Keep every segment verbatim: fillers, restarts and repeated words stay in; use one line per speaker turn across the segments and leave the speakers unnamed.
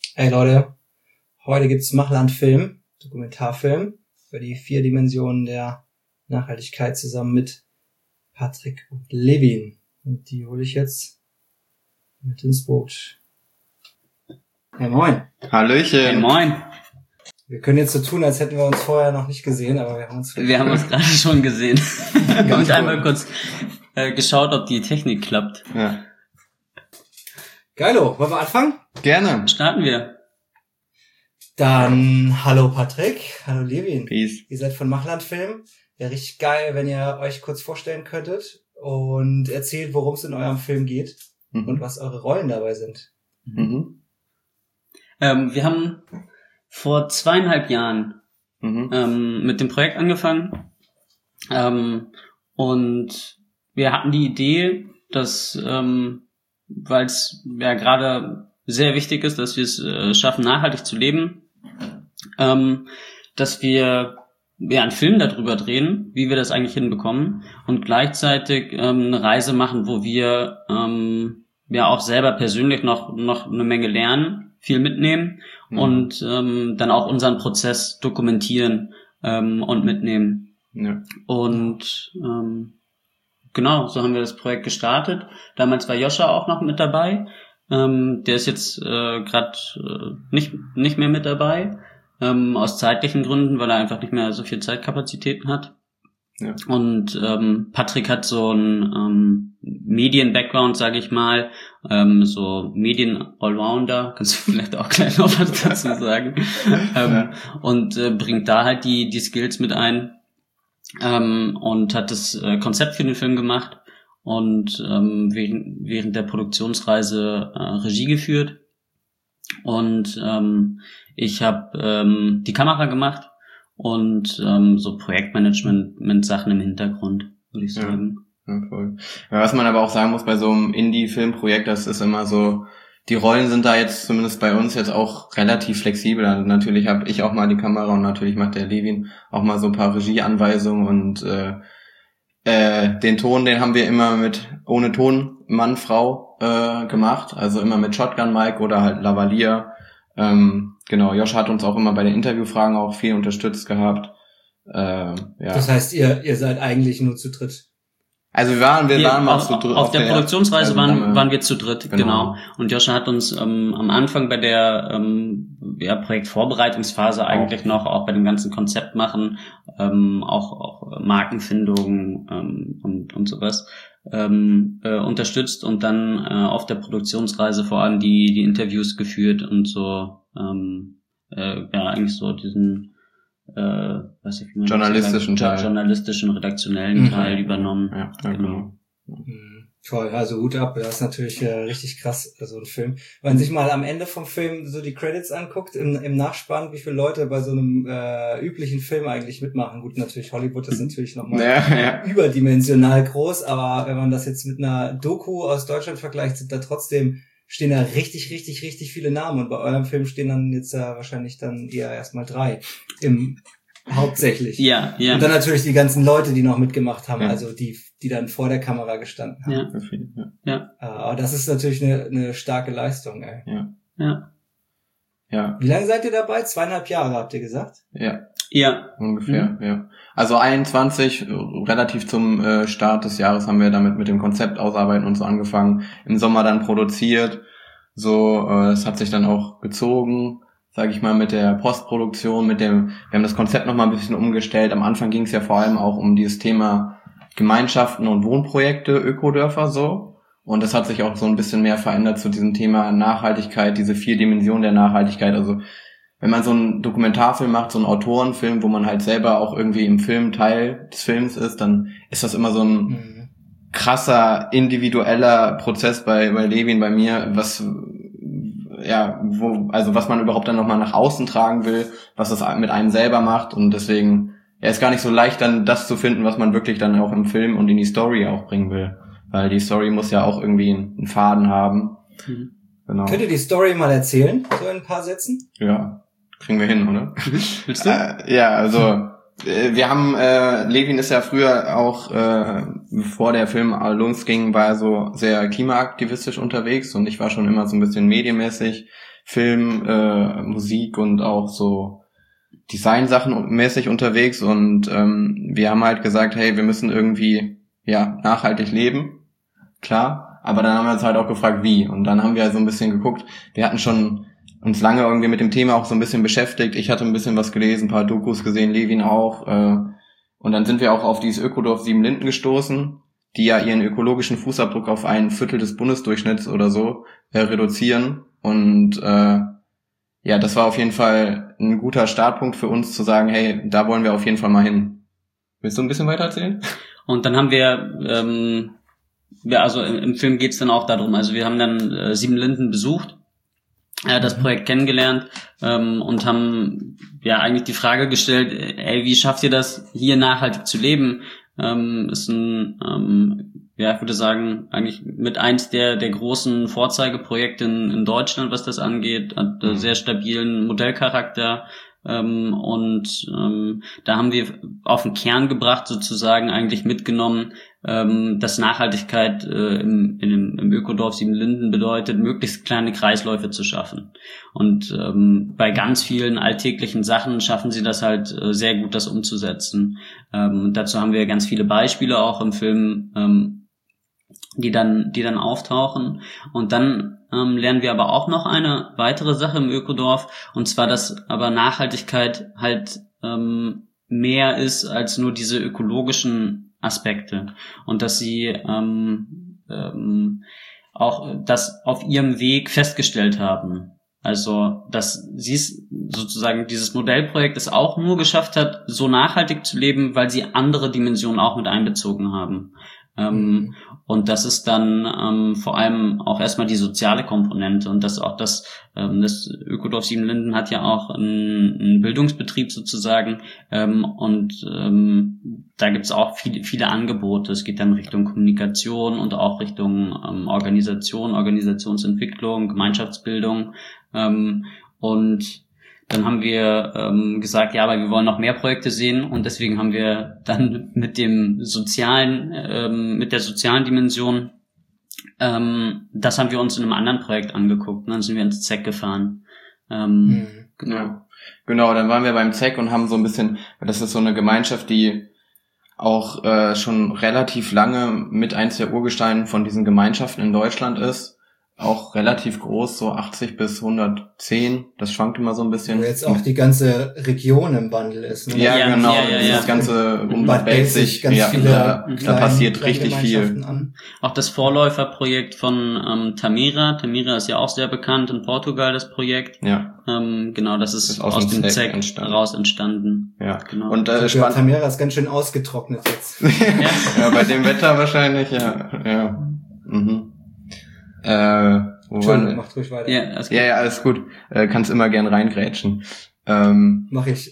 Ey Leute, heute gibt's Machland-Film, Dokumentarfilm, über die vier Dimensionen der Nachhaltigkeit zusammen mit Patrick und Levin. Und die hole ich jetzt mit ins Boot. Hey moin.
Hallöchen.
Hey moin.
Wir können jetzt so tun, als hätten wir uns vorher noch nicht gesehen, aber wir haben uns...
Wir haben uns gerade schon gesehen. Und einmal kurz äh, geschaut, ob die Technik klappt.
Ja.
Geilo, wollen wir anfangen?
Gerne.
Starten wir.
Dann hallo Patrick, hallo Levin.
Peace.
Ihr seid von Machland-Film. Wäre richtig geil, wenn ihr euch kurz vorstellen könntet und erzählt, worum es in eurem Film geht
Mhm.
und was eure Rollen dabei sind.
Mhm.
Ähm, wir haben vor zweieinhalb Jahren
Mhm.
ähm, mit dem Projekt angefangen. Ähm, und wir hatten die Idee, dass, ähm, weil es ja gerade sehr wichtig ist, dass wir es äh, schaffen, nachhaltig zu leben, ähm, dass wir ja einen Film darüber drehen, wie wir das eigentlich hinbekommen und gleichzeitig ähm, eine Reise machen, wo wir ähm, ja auch selber persönlich noch noch eine Menge lernen, viel mitnehmen
Mhm.
und ähm, dann auch unseren Prozess dokumentieren ähm, und mitnehmen.
Ja.
Und ähm, genau, so haben wir das Projekt gestartet. Damals war Joscha auch noch mit dabei. Ähm, der ist jetzt äh, gerade äh, nicht nicht mehr mit dabei, ähm, aus zeitlichen Gründen, weil er einfach nicht mehr so viel Zeitkapazitäten hat.
Ja.
Und ähm, Patrick hat so einen ähm, Medien-Background, sage ich mal, ähm, so Medien-Allrounder, kannst du vielleicht auch gleich noch was dazu sagen, ähm, und äh, bringt da halt die die Skills mit ein ähm, und hat das äh, Konzept für den Film gemacht und ähm, während, während der Produktionsreise äh, Regie geführt und ähm, ich habe ähm, die Kamera gemacht und ähm, so Projektmanagement mit Sachen im Hintergrund, würde ich
Ja.
sagen.
Ja, voll. Ja, was man aber auch sagen muss bei so einem Indie-Filmprojekt, das ist immer so, die Rollen sind da jetzt zumindest bei uns jetzt auch relativ flexibel. Also natürlich habe ich auch mal die Kamera und natürlich macht der Levin auch mal so ein paar Regieanweisungen und äh, äh, den Ton, den haben wir immer mit ohne Ton Mann, Frau äh, gemacht, also immer mit Shotgun-Mic oder halt Lavalier. Ähm, genau, Josh hat uns auch immer bei den Interviewfragen auch viel unterstützt gehabt. Äh, ja.
Das heißt, ihr ihr seid eigentlich nur zu dritt.
Also wir waren, wir
Wir,
waren mal
auf,
zu dritt.
auf der Produktionsreise
also
waren,
dann, äh,
waren wir zu dritt,
genau.
genau. Und Joscha hat uns ähm, am Anfang bei der ähm, ja, Projektvorbereitungsphase eigentlich noch, auch bei dem ganzen Konzept machen, ähm, auch, auch Markenfindung ähm, und, und sowas ähm, äh, unterstützt und dann äh, auf der Produktionsreise vor allem die, die Interviews geführt und so ähm, äh, ja eigentlich so diesen äh, weiß ich, wie man das
Journalistischen
sagt,
Teil.
journalistischen, redaktionellen
Mhm.
Teil übernommen.
Ja, ja, genau.
Mhm. Toll, also Hut ab, das ist natürlich äh, richtig krass, so ein Film. Wenn man sich mal am Ende vom Film so die Credits anguckt, im, im Nachspann, wie viele Leute bei so einem äh, üblichen Film eigentlich mitmachen. Gut, natürlich, Hollywood ist natürlich nochmal
Ja, ja.
überdimensional groß, aber wenn man das jetzt mit einer Doku aus Deutschland vergleicht, sind da trotzdem, stehen da richtig, richtig, richtig viele Namen und bei eurem Film stehen dann jetzt äh, wahrscheinlich dann eher erstmal drei im hauptsächlich.
Ja, ja.
Und dann natürlich die ganzen Leute, die noch mitgemacht haben,
Ja.
also die, die dann vor der Kamera gestanden haben.
Ja,
Ja.
ja,
Äh, Aber das ist natürlich eine, eine starke Leistung, ey.
ja.
Ja,
Wie lange seid ihr dabei? Zweieinhalb Jahre, habt ihr gesagt?
ja,
Ja,
ungefähr, ja. Also einundzwanzig, äh, relativ zum äh, Start des Jahres haben wir damit mit dem Konzept ausarbeiten und so angefangen. Im Sommer dann produziert. So, äh, es hat sich dann auch gezogen, sage ich mal, mit der Postproduktion, mit dem, wir haben das Konzept nochmal ein bisschen umgestellt. Am Anfang ging es ja vor allem auch um dieses Thema Gemeinschaften und Wohnprojekte, Ökodörfer so. Und das hat sich auch so ein bisschen mehr verändert zu diesem Thema Nachhaltigkeit, diese vier Dimensionen der Nachhaltigkeit. Also wenn man so einen Dokumentarfilm macht, so einen Autorenfilm, wo man halt selber auch irgendwie im Film Teil des Films ist, dann ist das immer so ein
Mhm.
krasser, individueller Prozess bei, bei Levin, bei mir, was, ja, wo, also was man überhaupt dann nochmal nach außen tragen will, was das mit einem selber macht und deswegen, ja, ist gar nicht so leicht dann das zu finden, was man wirklich dann auch im Film und in die Story auch bringen will, weil die Story muss ja auch irgendwie einen Faden haben.
Mhm.
Genau.
Könnt ihr die Story mal erzählen, so in ein paar Sätzen?
Ja, kriegen wir hin, oder?
Willst du?
Äh, ja, also äh, wir haben, äh, Levin ist ja früher auch, äh, bevor der Film losging, war er so sehr klimaaktivistisch unterwegs und ich war schon immer so ein bisschen medienmäßig Film, äh, Musik und auch so Design-Sachen mäßig unterwegs und ähm, wir haben halt gesagt, hey, wir müssen irgendwie ja nachhaltig leben, klar, aber dann haben wir uns halt auch gefragt, wie, und dann haben wir halt so ein bisschen geguckt, wir hatten schon uns lange irgendwie mit dem Thema auch so ein bisschen beschäftigt, ich hatte ein bisschen was gelesen, ein paar Dokus gesehen, Levin auch, äh, und dann sind wir auch auf dieses Ökodorf Siebenlinden gestoßen, die ja ihren ökologischen Fußabdruck auf ein Viertel des Bundesdurchschnitts oder so äh, reduzieren und äh, ja, das war auf jeden Fall ein guter Startpunkt für uns zu sagen, hey, da wollen wir auf jeden Fall mal hin. Willst du ein bisschen weiter erzählen?
Und dann haben wir, ähm, ja, also im, im Film geht's dann auch darum, also wir haben dann äh, Siebenlinden besucht, äh, das Projekt kennengelernt ähm, und haben ja eigentlich die Frage gestellt, ey, wie schafft ihr das, hier nachhaltig zu leben? Ähm, ist ein, ähm, ja, ich würde sagen, eigentlich mit eins der der großen Vorzeigeprojekte in, in Deutschland, was das angeht, hat einen sehr stabilen Modellcharakter ähm, und ähm, da haben wir auf den Kern gebracht, sozusagen eigentlich mitgenommen, ähm, dass Nachhaltigkeit äh, im, im, im Ökodorf Siebenlinden bedeutet, möglichst kleine Kreisläufe zu schaffen. Und ähm, bei ganz vielen alltäglichen Sachen schaffen sie das halt äh, sehr gut, das umzusetzen. Ähm, dazu haben wir ganz viele Beispiele auch im Film, ähm, die dann, die dann auftauchen. Und dann ähm, lernen wir aber auch noch eine weitere Sache im Ökodorf, und zwar, dass aber Nachhaltigkeit halt ähm, mehr ist als nur diese ökologischen Aspekte und dass sie ähm, ähm, auch das auf ihrem Weg festgestellt haben. Also, dass sie es sozusagen, dieses Modellprojekt es auch nur geschafft hat, so nachhaltig zu leben, weil sie andere Dimensionen auch mit einbezogen haben. Ähm, und das ist dann ähm, vor allem auch erstmal die soziale Komponente und das auch das, ähm, das Ökodorf Siebenlinden hat ja auch einen, einen Bildungsbetrieb sozusagen ähm, und ähm, da gibt's auch viele, viele Angebote. Es geht dann Richtung Kommunikation und auch Richtung ähm, Organisation, Organisationsentwicklung, Gemeinschaftsbildung ähm, und dann haben wir ähm, gesagt, ja, aber wir wollen noch mehr Projekte sehen und deswegen haben wir dann mit dem sozialen, ähm, mit der sozialen Dimension, ähm, das haben wir uns in einem anderen Projekt angeguckt. Und dann sind wir ins Z E C gefahren. Ähm,
mhm. Genau. Ja. Genau, dann waren wir beim Z E C und haben so ein bisschen, das ist so eine Gemeinschaft, die auch äh, schon relativ lange mit eins der Urgesteine von diesen Gemeinschaften in Deutschland ist. Auch relativ groß, so achtzig bis hundertzehn, das schwankt immer so ein bisschen.
Wo jetzt auch die ganze Region im Wandel ist. Ne?
Ja,
ja,
genau,
ja, ja, ja.
das ganze um
Bad Belzig, ganz
ja,
viele
da,
kleine,
da passiert richtig viel.
An.
Auch das Vorläuferprojekt von ähm, Tamira, Tamira ist ja auch sehr bekannt in Portugal, das Projekt.
Ja.
Ähm, genau, das ist, ist aus,
aus
dem Z E C
entstanden.
raus entstanden.
Ja,
genau.
Und äh,
spannend. Tamira ist ganz schön ausgetrocknet jetzt.
ja. Ja, bei dem Wetter wahrscheinlich, ja. ja. Mhm. Äh,
Entschuldigung, mach ruhig weiter.
Ja, alles gut. Ja, ja, alles gut. Äh, kannst immer gern reingrätschen. Ähm,
Mach ich.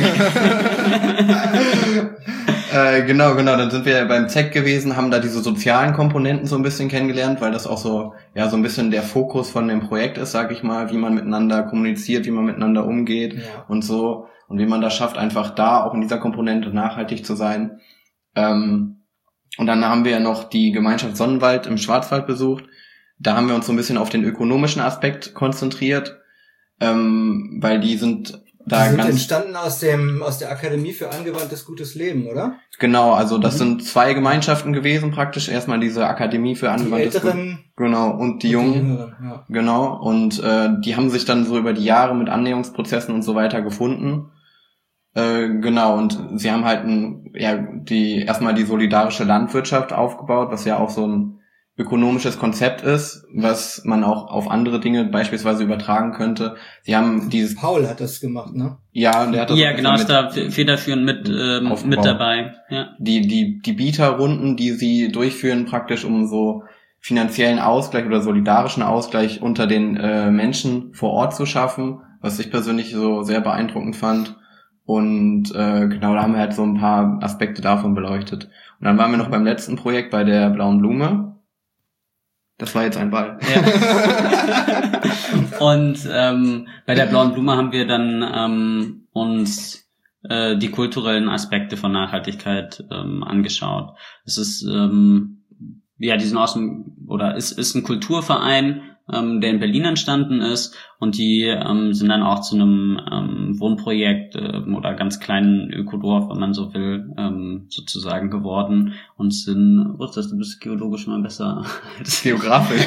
äh, genau, genau. Dann sind wir beim Z E C gewesen, haben da diese sozialen Komponenten so ein bisschen kennengelernt, weil das auch so, ja, so ein bisschen der Fokus von dem Projekt ist, sag ich mal, wie man miteinander kommuniziert, wie man miteinander umgeht ja. und so. Und wie man das schafft, einfach da auch in dieser Komponente nachhaltig zu sein. Ähm, und dann haben wir ja noch die Gemeinschaft Sonnenwald im Schwarzwald besucht. Da haben wir uns so ein bisschen auf den ökonomischen Aspekt konzentriert, ähm, weil die sind da
die sind
ganz
entstanden aus dem aus der Akademie für angewandtes gutes Leben, oder?
Genau, also das mhm. sind zwei Gemeinschaften gewesen praktisch. Erstmal diese Akademie für angewandtes gutes Leben. Genau, und die und Jungen. Die Jüngeren, ja. Genau, und äh, die haben sich dann so über die Jahre mit Annäherungsprozessen und so weiter gefunden. Äh, genau, und sie haben halt ein, ja, die erstmal die solidarische Landwirtschaft aufgebaut, was ja auch so ein ökonomisches Konzept ist, was man auch auf andere Dinge beispielsweise übertragen könnte. Sie haben dieses
Paul hat das gemacht, ne?
Ja, der hat das
ja genau, ist da federführend mit ähm, mit dabei. Ja.
Die die die Bieterrunden, die sie durchführen, praktisch um so finanziellen Ausgleich oder solidarischen Ausgleich unter den äh, Menschen vor Ort zu schaffen, was ich persönlich so sehr beeindruckend fand. Und äh, genau, da haben wir halt so ein paar Aspekte davon beleuchtet. Und dann waren wir noch beim letzten Projekt bei der Blauen Blume. Das war jetzt ein Ball.
Ja. Und ähm, bei der Blauen Blume haben wir dann ähm, uns äh, die kulturellen Aspekte von Nachhaltigkeit ähm, angeschaut. Es ist ähm, ja, die sind aus dem oder ist ist ein Kulturverein, ähm, der in Berlin entstanden ist, und die ähm, sind dann auch zu einem ähm, Wohnprojekt äh, oder ganz kleinen Ökodorf, wenn man so will, ähm, sozusagen geworden, und sind, was ist das, du bist geologisch mal besser als
Geografisch.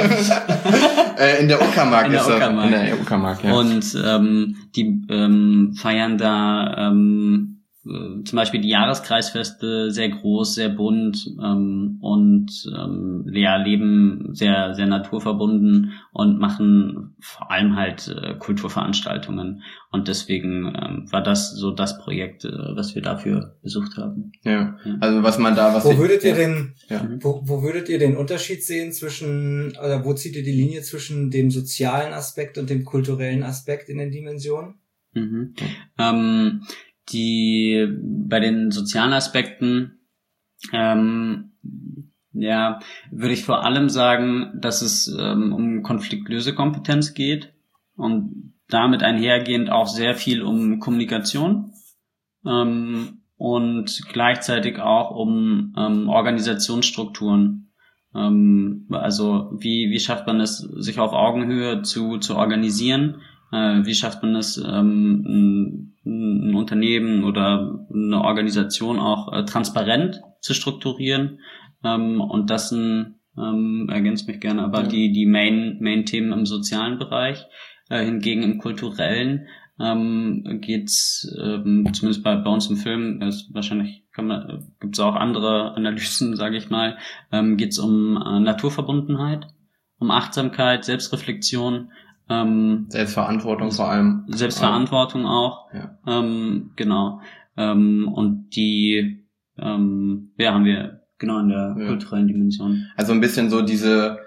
äh, in der Uckermark
in der
ist das.
Uckermark.
In der Uckermark, ja.
Und ähm, die ähm, feiern da ähm, zum Beispiel die Jahreskreisfeste sehr groß, sehr bunt ähm, und ähm, ja, leben sehr sehr naturverbunden und machen vor allem halt äh, Kulturveranstaltungen, und deswegen ähm, war das so das Projekt, äh, was wir dafür besucht haben.
Ja, also was man da, was
wo
ich,
würdet ihr
ja.
den,
Ja.
wo, wo würdet ihr den Unterschied sehen zwischen, oder wo zieht ihr die Linie zwischen dem sozialen Aspekt und dem kulturellen Aspekt in den Dimensionen?
Mhm. Ähm, die bei den sozialen Aspekten ähm, ja, würde ich vor allem sagen, dass es ähm, um Konfliktlösekompetenz geht und damit einhergehend auch sehr viel um Kommunikation ähm, und gleichzeitig auch um ähm, Organisationsstrukturen. Ähm, also wie wie schafft man es, sich auf Augenhöhe zu zu organisieren? Äh, wie schafft man es, ähm, ein, ein Unternehmen oder eine Organisation auch äh, transparent zu strukturieren? Ähm, und das sind, ähm, ergänzt mich gerne, aber ja. die die Main Main Themen im sozialen Bereich. Äh, hingegen im kulturellen ähm, geht's ähm, zumindest bei bei uns im Film, ist wahrscheinlich kann man, gibt's auch andere Analysen, sage ich mal, ähm, geht's um äh, Naturverbundenheit, um Achtsamkeit, Selbstreflexion. Ähm,
Selbstverantwortung vor allem.
Selbstverantwortung auch.
Ja.
Ähm, genau. Ähm, und die ähm, ja, haben wir genau in der ja. kulturellen Dimension.
Also ein bisschen so diese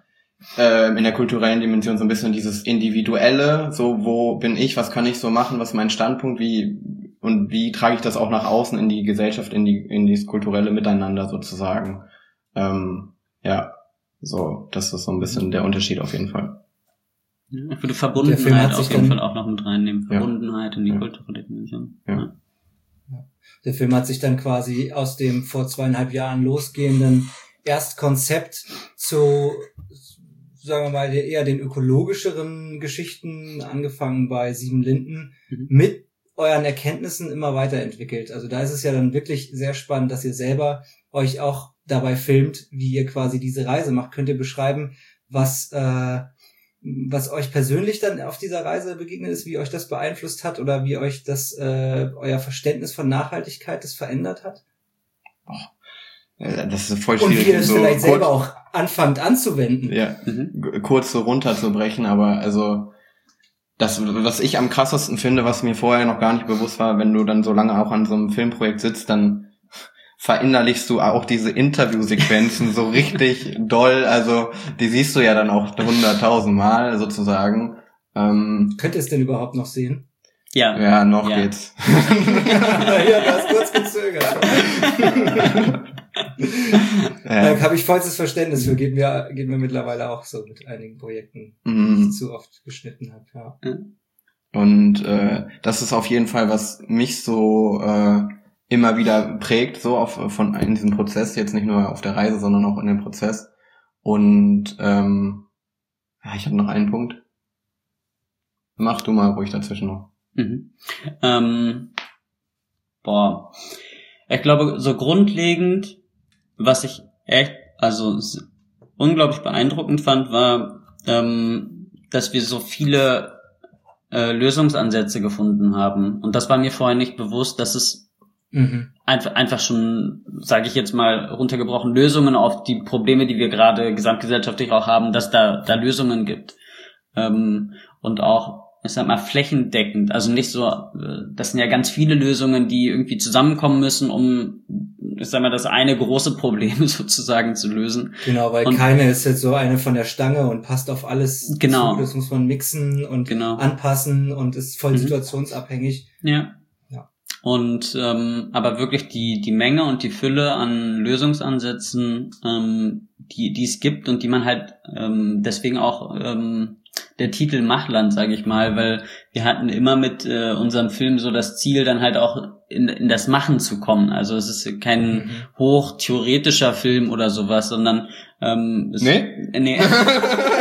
äh, in der kulturellen Dimension so ein bisschen dieses Individuelle, so wo bin ich, was kann ich so machen, was ist mein Standpunkt, wie und wie trage ich das auch nach außen in die Gesellschaft, in die in dieses kulturelle Miteinander sozusagen. Ähm, ja, so das ist so ein bisschen der Unterschied auf jeden Fall.
Ja, ich würde Verbundenheit auf jeden Fall auch noch mit reinnehmen. Verbundenheit ja. in die ja. kulturelle Dimension.
Ja.
Ja. Der Film hat sich dann quasi aus dem vor zweieinhalb Jahren losgehenden Erstkonzept zu, sagen wir mal, eher den ökologischeren Geschichten, angefangen bei Sieben Linden, mhm. mit euren Erkenntnissen immer weiterentwickelt. Also da ist es ja dann wirklich sehr spannend, dass ihr selber euch auch dabei filmt, wie ihr quasi diese Reise macht. Könnt ihr beschreiben, was äh, was euch persönlich dann auf dieser Reise begegnet ist, wie euch das beeinflusst hat oder wie euch das äh, euer Verständnis von Nachhaltigkeit das verändert hat?
Oh, das ist voll schwierig.
Und wie ihr es
so
vielleicht
kurz,
selber auch anfangt anzuwenden.
Ja, mhm. kurz so runterzubrechen, aber also das, was ich am krassesten finde, was mir vorher noch gar nicht bewusst war, wenn du dann so lange auch an so einem Filmprojekt sitzt, dann verinnerlichst du auch diese Interviewsequenzen so richtig doll, also die siehst du ja dann auch hunderttausend Mal sozusagen. Ähm,
Könnt ihr es denn überhaupt noch sehen?
Ja.
Ja, noch
ja.
geht's.
Ja, du hast kurz gezögert.
Ja.
Da habe ich vollstes Verständnis für, geht mir, geht mir mittlerweile auch so mit einigen Projekten,
mhm.
die ich zu oft geschnitten habe. Ja.
Und äh, das ist auf jeden Fall, was mich so äh, immer wieder prägt, so auf von in diesem Prozess, jetzt nicht nur auf der Reise, sondern auch in dem Prozess. Und ähm, ja, ich habe noch einen Punkt. Mach du mal ruhig dazwischen noch.
Mhm. Ähm, boah, ich glaube, so grundlegend, was ich echt, also unglaublich beeindruckend fand, war, ähm, dass wir so viele äh, Lösungsansätze gefunden haben. Und das war mir vorher nicht bewusst, dass es Mhm. Einfach, einfach schon, sage ich jetzt mal, runtergebrochen, Lösungen auf die Probleme, die wir gerade gesamtgesellschaftlich auch haben, dass da da Lösungen gibt. Ähm, und auch, ich sag mal, flächendeckend. Also nicht so, das sind ja ganz viele Lösungen, die irgendwie zusammenkommen müssen, um, ich sag mal, das eine große Problem sozusagen zu lösen.
Genau, weil und keine ist jetzt so eine von der Stange und passt auf alles
genau.
zu. Das muss man mixen und genau. anpassen und ist voll mhm. situationsabhängig.
Ja. Und ähm, aber wirklich die die Menge und die Fülle an Lösungsansätzen, ähm, die die es gibt und die man halt ähm, deswegen auch ähm, der Titel Machland, sage ich mal, weil wir hatten immer mit äh, unserem Film so das Ziel, dann halt auch in, in das Machen zu kommen. Also es ist kein mhm. hochtheoretischer Film oder sowas, sondern ähm, es,
nee,
nee.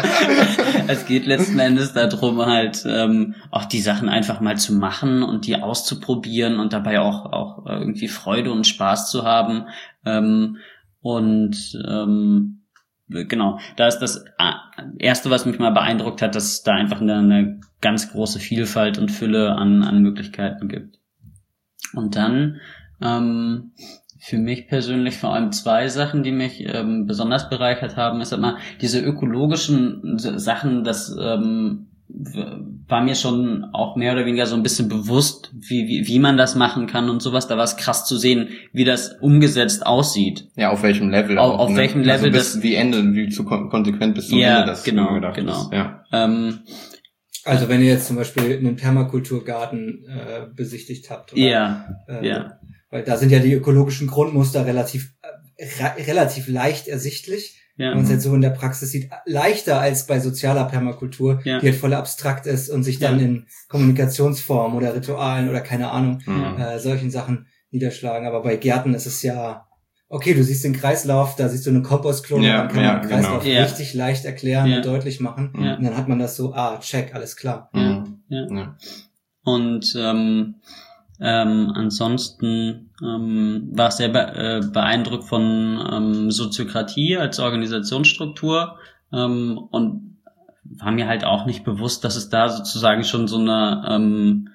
Es geht letzten Endes darum, halt ähm, auch die Sachen einfach mal zu machen und die auszuprobieren und dabei auch auch irgendwie Freude und Spaß zu haben. Ähm, und ähm, genau, da ist das Erste, was mich mal beeindruckt hat, dass es da einfach eine, eine ganz große Vielfalt und Fülle an, an Möglichkeiten gibt. Und dann ähm, für mich persönlich vor allem zwei Sachen, die mich ähm, besonders bereichert haben, ist immer diese ökologischen Sachen, das ähm, war mir schon auch mehr oder weniger so ein bisschen bewusst, wie, wie, wie man das machen kann und sowas. Da war es krass zu sehen, wie das umgesetzt aussieht.
Ja, auf welchem Level
Auf,
auch.
auf
ne?
welchem Level
also bis,
das...
Wie Ende, wie zu kon- konsequent bis zum
ja,
Ende das
genau,
gedacht
genau.
ist. Ja.
Ähm,
Also wenn ihr jetzt zum Beispiel einen Permakulturgarten äh, besichtigt habt. Oder,
ja,
äh,
ja.
Weil da sind ja die ökologischen Grundmuster relativ äh, ra- relativ leicht ersichtlich.
Ja.
Wenn man es jetzt so in der Praxis sieht, leichter als bei sozialer Permakultur,
Ja.
die halt voll abstrakt ist und sich dann
Ja.
in Kommunikationsformen oder Ritualen oder keine Ahnung,
Mhm.
äh, solchen Sachen niederschlagen. Aber bei Gärten ist es ja, okay, du siehst den Kreislauf, da siehst du eine Kompostklone,
Ja,
dann kann
ja,
man den Kreislauf
genau. Ja.
richtig leicht erklären
Ja.
und deutlich machen.
Ja.
Und dann hat man das so, ah, check, alles klar.
Mhm.
Ja.
Ja.
Und ähm, ähm, ansonsten ähm, war ich sehr be- äh, beeindruckt von ähm, Soziokratie als Organisationsstruktur ähm, und war mir halt auch nicht bewusst, dass es da sozusagen schon so eine ähm,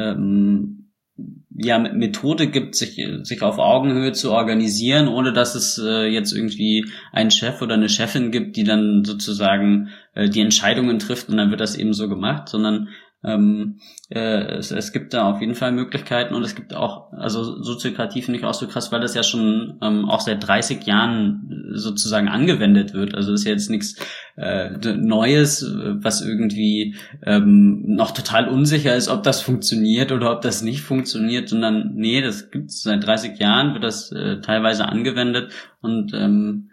ähm, ja, Methode gibt, sich sich auf Augenhöhe zu organisieren, ohne dass es äh, jetzt irgendwie einen Chef oder eine Chefin gibt, die dann sozusagen äh, die Entscheidungen trifft und dann wird das eben so gemacht, sondern ähm, äh, es, es gibt da auf jeden Fall Möglichkeiten und es gibt auch, also Soziokratie finde ich auch so krass, weil das ja schon ähm, auch seit dreißig Jahren sozusagen angewendet wird. Also das ist ja jetzt nichts äh, Neues, was irgendwie ähm, noch total unsicher ist, ob das funktioniert oder ob das nicht funktioniert, sondern nee, das gibt's seit dreißig Jahren, wird das äh, teilweise angewendet und ähm,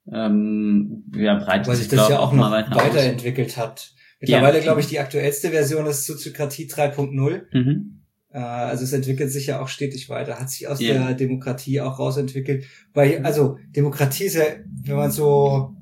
ähm, ja, breitet
Weil
sich,
sich das
glaub,
ja auch
mal
noch
weiter aus.
weiterentwickelt hat. Mittlerweile,
Ja.
glaube ich, die aktuellste Version ist Soziokratie drei Punkt null.
Mhm.
Äh, also es entwickelt sich ja auch stetig weiter, hat sich aus
Ja.
der Demokratie auch rausentwickelt. Weil, also Demokratie ist ja, wenn man so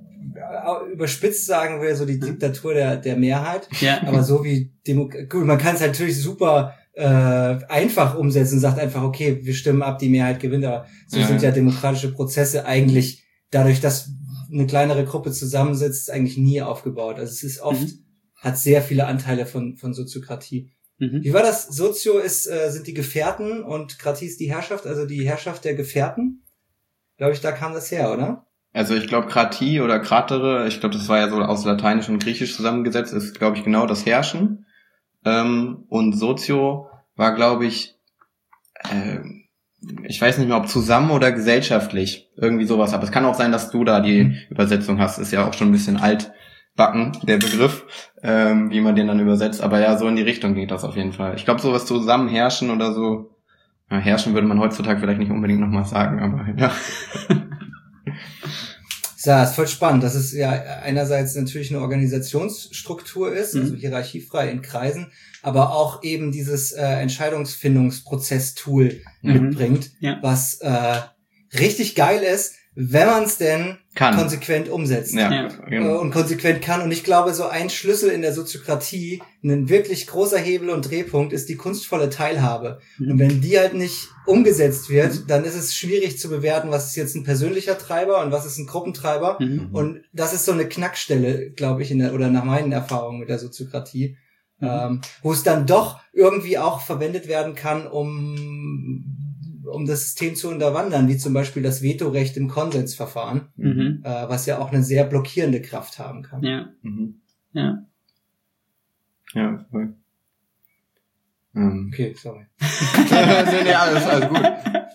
äh, überspitzt sagen will, so die Diktatur der, der Mehrheit.
Ja.
Aber so wie Demokratie, gut, man kann es natürlich super äh, einfach umsetzen, sagt einfach, okay, wir stimmen ab, die Mehrheit gewinnt, aber so
Ja.
sind ja demokratische Prozesse eigentlich dadurch, dass eine kleinere Gruppe zusammensitzt, eigentlich nie aufgebaut. Also es ist oft,
Mhm.
hat sehr viele Anteile von von Soziokratie.
Mhm.
Wie war das? Sozio ist äh, sind die Gefährten und Kratie ist die Herrschaft, also die Herrschaft der Gefährten. Glaube ich, da kam das her, oder?
Also ich glaube Kratie oder Kratere, ich glaube das war ja so aus Lateinisch und Griechisch zusammengesetzt, ist glaube ich genau das Herrschen. Ähm, und Sozio war glaube ich, äh, ich weiß nicht mehr, ob zusammen oder gesellschaftlich, irgendwie sowas. Aber es kann auch sein, dass du da die
Mhm.
Übersetzung hast. Ist ja auch schon ein bisschen altbacken, der Begriff, ähm, wie man den dann übersetzt. Aber ja, so in die Richtung geht das auf jeden Fall. Ich glaube, sowas zusammen herrschen oder so. Ja, herrschen würde man heutzutage vielleicht nicht unbedingt nochmal sagen, aber ja.
Ja, ist voll spannend, dass es ja einerseits natürlich eine Organisationsstruktur ist, also
Mhm.
hierarchiefrei in Kreisen, aber auch eben dieses äh, Entscheidungsfindungsprozess-Tool
Mhm.
mitbringt,
Ja.
was äh, richtig geil ist, wenn man es denn
Kann.
konsequent umsetzt.
Ja,
Ja.
äh,
genau.
und konsequent kann. Und ich glaube, so ein Schlüssel in der Soziokratie, ein wirklich großer Hebel und Drehpunkt ist die kunstvolle Teilhabe.
Mhm.
Und wenn die halt nicht umgesetzt wird, dann ist es schwierig zu bewerten, was ist jetzt ein persönlicher Treiber und was ist ein Gruppentreiber.
Mhm.
Und das ist so eine Knackstelle, glaube ich, in der, oder nach meinen Erfahrungen mit der Soziokratie,
Mhm.
ähm, wo es dann doch irgendwie auch verwendet werden kann, um um das System zu unterwandern, wie zum Beispiel das Vetorecht im Konsensverfahren,
Mhm.
äh, was ja auch eine sehr blockierende Kraft haben kann.
Ja.
Mhm.
Ja.
Ja, voll. Ähm.
Okay, sorry.
nee, nee, alles, alles gut.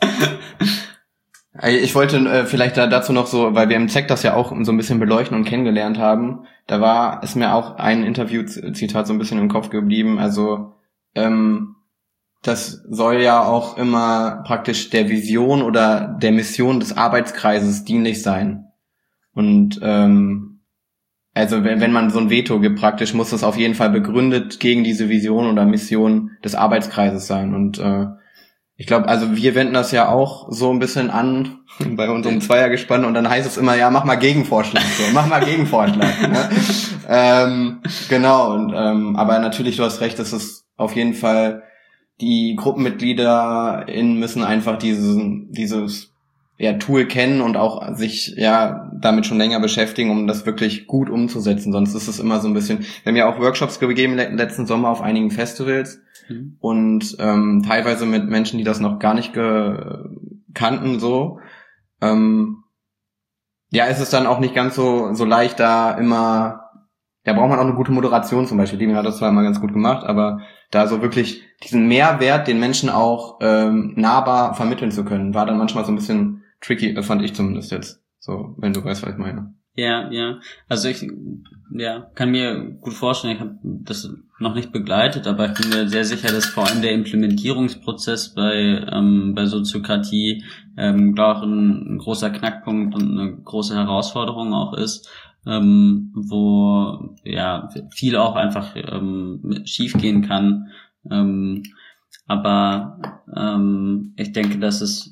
Ich wollte äh, vielleicht da, dazu noch so, weil wir im Z E C das ja auch so ein bisschen beleuchten und kennengelernt haben, da war ist mir auch ein Interview-Zitat so ein bisschen im Kopf geblieben, also ähm, das soll ja auch immer praktisch der Vision oder der Mission des Arbeitskreises dienlich sein. Und ähm, also wenn, wenn man so ein Veto gibt praktisch, muss das auf jeden Fall begründet gegen diese Vision oder Mission des Arbeitskreises sein. Und äh, ich glaube, also wir wenden das ja auch so ein bisschen an bei unserem Zweiergespann und dann heißt es immer, ja, mach mal Gegenvorschlag, so, mach mal Gegenvorschlag. Ne? ähm, genau, und ähm, aber natürlich, du hast recht, es ist auf jeden Fall, die GruppenmitgliederInnen müssen einfach dieses, dieses ja, Tool kennen und auch sich ja damit schon länger beschäftigen, um das wirklich gut umzusetzen. Sonst ist es immer so ein bisschen, wir haben ja auch Workshops gegeben letzten Sommer auf einigen Festivals mhm. und ähm, teilweise mit Menschen, die das noch gar nicht ge- kannten, so. Ähm, ja, ist es dann auch nicht ganz so so leicht, da immer, da braucht man auch eine gute Moderation zum Beispiel. Die hat das zwar immer ganz gut gemacht, aber da so wirklich diesen Mehrwert den Menschen auch ähm, nahbar vermitteln zu können, war dann manchmal so ein bisschen tricky, das fand ich zumindest jetzt, so, wenn du weißt, was ich meine.
Ja, ja, also ich ja kann mir gut vorstellen, ich habe das noch nicht begleitet, aber ich bin mir sehr sicher, dass vor allem der Implementierungsprozess bei ähm, bei Soziokratie ähm, glaube ich ein, ein großer Knackpunkt und eine große Herausforderung auch ist, ähm, wo ja viel auch einfach ähm, schiefgehen kann, ähm, aber ähm, ich denke, dass es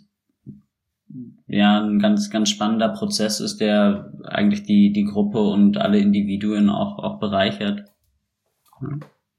ja ein ganz ganz spannender Prozess ist, der eigentlich die die Gruppe und alle Individuen auch auch bereichert. Ja.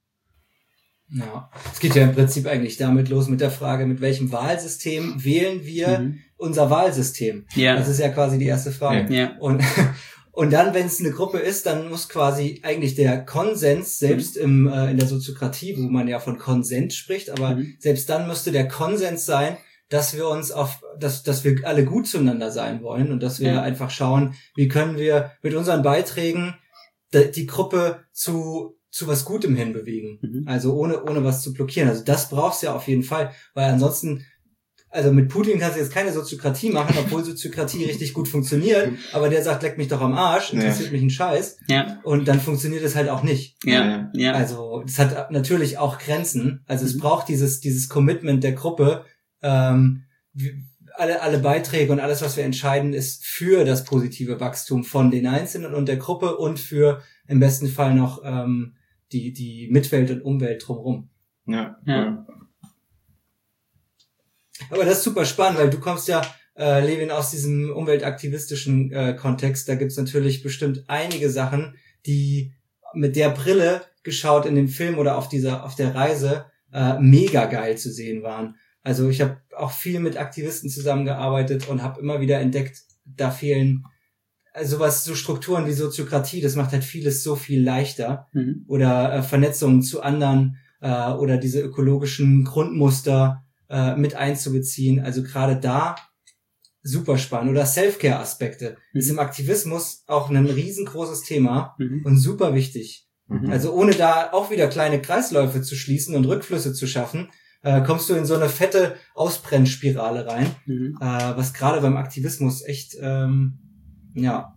Ja, es geht ja im Prinzip eigentlich damit los mit der Frage, mit welchem Wahlsystem wählen wir mhm. unser Wahlsystem?
Ja.
Das ist ja quasi die erste Frage.
Ja.
Und und dann, wenn es eine Gruppe ist, dann muss quasi eigentlich der Konsens, selbst im äh, in der Soziokratie, wo man ja von Konsens spricht, aber mhm. selbst dann müsste der Konsens sein, dass wir uns auf, dass, dass wir alle gut zueinander sein wollen und dass wir ja. einfach schauen, wie können wir mit unseren Beiträgen die Gruppe zu, zu was Gutem hinbewegen. Mhm. Also ohne, ohne was zu blockieren. Also das brauchst du ja auf jeden Fall, weil ansonsten, also mit Putin kannst du jetzt keine Soziokratie machen, obwohl Soziokratie richtig gut funktioniert, aber der sagt, leck mich doch am Arsch, interessiert ja. mich ein Scheiß.
Ja.
Und dann funktioniert es halt auch nicht.
Ja. Ja.
Also, das hat natürlich auch Grenzen. Also mhm. es braucht dieses, dieses Commitment der Gruppe. Ähm, alle, alle Beiträge und alles, was wir entscheiden, ist für das positive Wachstum von den Einzelnen und der Gruppe und für im besten Fall noch ähm, die die Mitwelt und Umwelt drumherum.
Ja, ja.
Aber das ist super spannend, weil du kommst ja, äh, Levin, aus diesem umweltaktivistischen äh, Kontext. Da gibt's natürlich bestimmt einige Sachen, die mit der Brille geschaut in dem Film oder auf dieser auf der Reise äh, mega geil zu sehen waren. Also ich habe auch viel mit Aktivisten zusammengearbeitet und habe immer wieder entdeckt, da fehlen also was so Strukturen wie Soziokratie, das macht halt vieles so viel leichter. Mhm. Oder äh, Vernetzungen zu anderen äh, oder diese ökologischen Grundmuster äh, mit einzubeziehen. Also gerade da super spannend. Oder Self-Care-Aspekte. Mhm. Ist im Aktivismus auch ein riesengroßes Thema mhm. und super wichtig. Mhm. Also ohne da auch wieder kleine Kreisläufe zu schließen und Rückflüsse zu schaffen, äh, kommst du in so eine fette Ausbrennspirale rein, mhm. äh, was gerade beim Aktivismus echt ähm, ja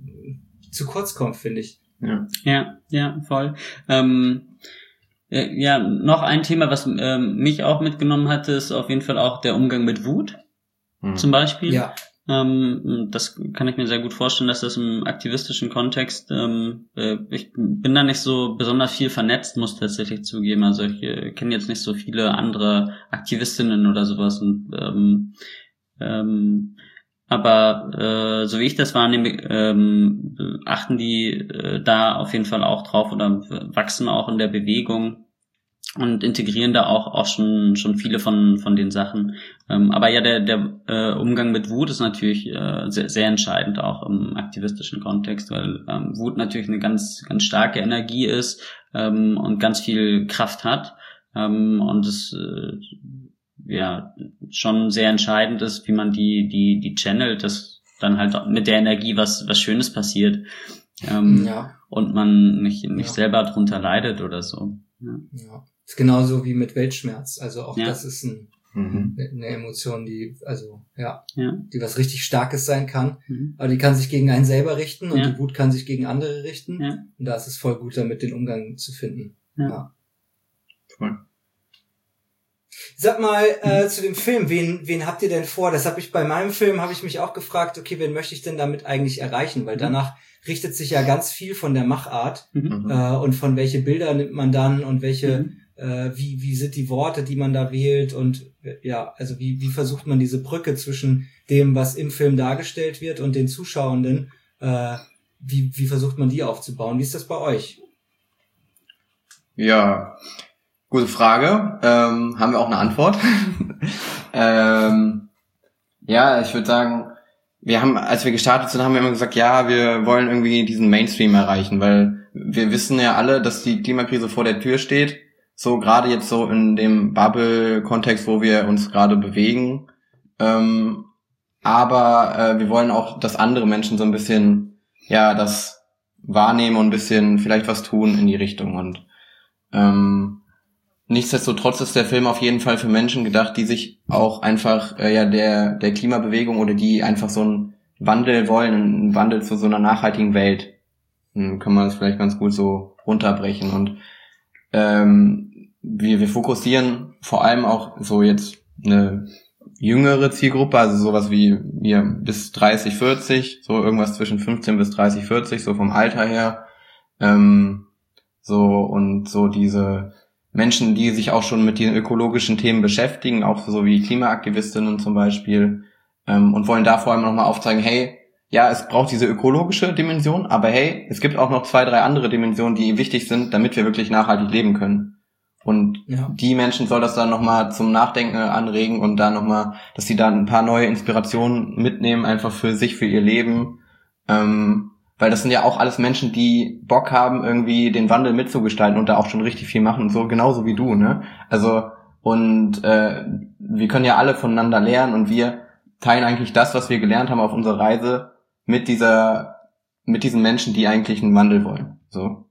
zu kurz kommt, finde ich.
Ja, ja, ja, voll. Ähm, ja, noch ein Thema, was ähm, mich auch mitgenommen hatte, ist auf jeden Fall auch der Umgang mit Wut, mhm. zum Beispiel.
Ja.
Ähm, das kann ich mir sehr gut vorstellen, dass das im aktivistischen Kontext, ähm, äh, ich bin da nicht so besonders viel vernetzt, muss tatsächlich zugeben. Also ich äh, kenne jetzt nicht so viele andere Aktivistinnen oder sowas. Und, ähm, ähm, aber äh, so wie ich das wahrnehme, ähm, achten die äh, da auf jeden Fall auch drauf oder wachsen auch in der Bewegung und integrieren da auch auch schon schon viele von von den Sachen. Ähm, aber ja, der der äh, Umgang mit Wut ist natürlich äh, sehr, sehr entscheidend auch im aktivistischen Kontext, weil ähm, Wut natürlich eine ganz ganz starke Energie ist ähm, und ganz viel Kraft hat ähm, und es äh, ja schon sehr entscheidend ist, wie man die die die channelt, dass dann halt mit der Energie was was Schönes passiert ähm, ja. und man nicht nicht ja. selber drunter leidet oder so. Ja.
Ja. Ist genauso wie mit Weltschmerz. Also auch ja. das ist ein,
mhm.
eine Emotion, die, also, ja,
ja.
die was richtig Starkes sein kann.
Mhm.
Aber die kann sich gegen einen selber richten und
ja.
die Wut kann sich gegen andere richten.
Ja.
Und da ist es voll gut, damit den Umgang zu finden.
Ja.
ja.
Voll.
Sag mal, äh, zu dem Film, wen, wen habt ihr denn vor? Das habe ich bei meinem Film, habe ich mich auch gefragt, okay, wen möchte ich denn damit eigentlich erreichen? Weil danach richtet sich ja ganz viel von der Machart
mhm.
äh, und von welche Bilder nimmt man dann und welche mhm. äh, wie wie sind die Worte, die man da wählt und ja, also wie wie versucht man diese Brücke zwischen dem, was im Film dargestellt wird und den Zuschauenden, äh, wie wie versucht man die aufzubauen? Wie ist das bei euch?
Ja, gute Frage. Ähm, haben wir auch eine Antwort? ähm, ja, ich würde sagen, wir haben, als wir gestartet sind, haben wir immer gesagt, ja, wir wollen irgendwie diesen Mainstream erreichen, weil wir wissen ja alle, dass die Klimakrise vor der Tür steht. So gerade jetzt so in dem Bubble-Kontext, wo wir uns gerade bewegen. Ähm, aber äh, wir wollen auch, dass andere Menschen so ein bisschen, ja, das wahrnehmen und ein bisschen vielleicht was tun in die Richtung. Und ähm, nichtsdestotrotz ist der Film auf jeden Fall für Menschen gedacht, die sich auch einfach äh, ja der der Klimabewegung oder die einfach so einen Wandel wollen, einen Wandel zu so einer nachhaltigen Welt. Dann kann man das vielleicht ganz gut so runterbrechen. Und ähm, wir wir fokussieren vor allem auch so jetzt eine jüngere Zielgruppe, also sowas wie wir bis dreißig, vierzig, so irgendwas zwischen fünfzehn bis dreißig, vierzig, so vom Alter her. Ähm, so und so diese Menschen, die sich auch schon mit den ökologischen Themen beschäftigen, auch so wie Klimaaktivistinnen zum Beispiel, ähm, und wollen da vor allem nochmal aufzeigen, hey, ja, es braucht diese ökologische Dimension, aber hey, es gibt auch noch zwei, drei andere Dimensionen, die wichtig sind, damit wir wirklich nachhaltig leben können. Und ja. Die Menschen soll das dann nochmal zum Nachdenken anregen und da nochmal, dass sie da ein paar neue Inspirationen mitnehmen, einfach für sich, für ihr Leben, ähm, weil das sind ja auch alles Menschen, die Bock haben, irgendwie den Wandel mitzugestalten und da auch schon richtig viel machen, so genauso wie du, ne? Also, und äh, wir können ja alle voneinander lernen und wir teilen eigentlich das, was wir gelernt haben auf unserer Reise mit dieser, mit diesen Menschen, die eigentlich einen Wandel wollen. So.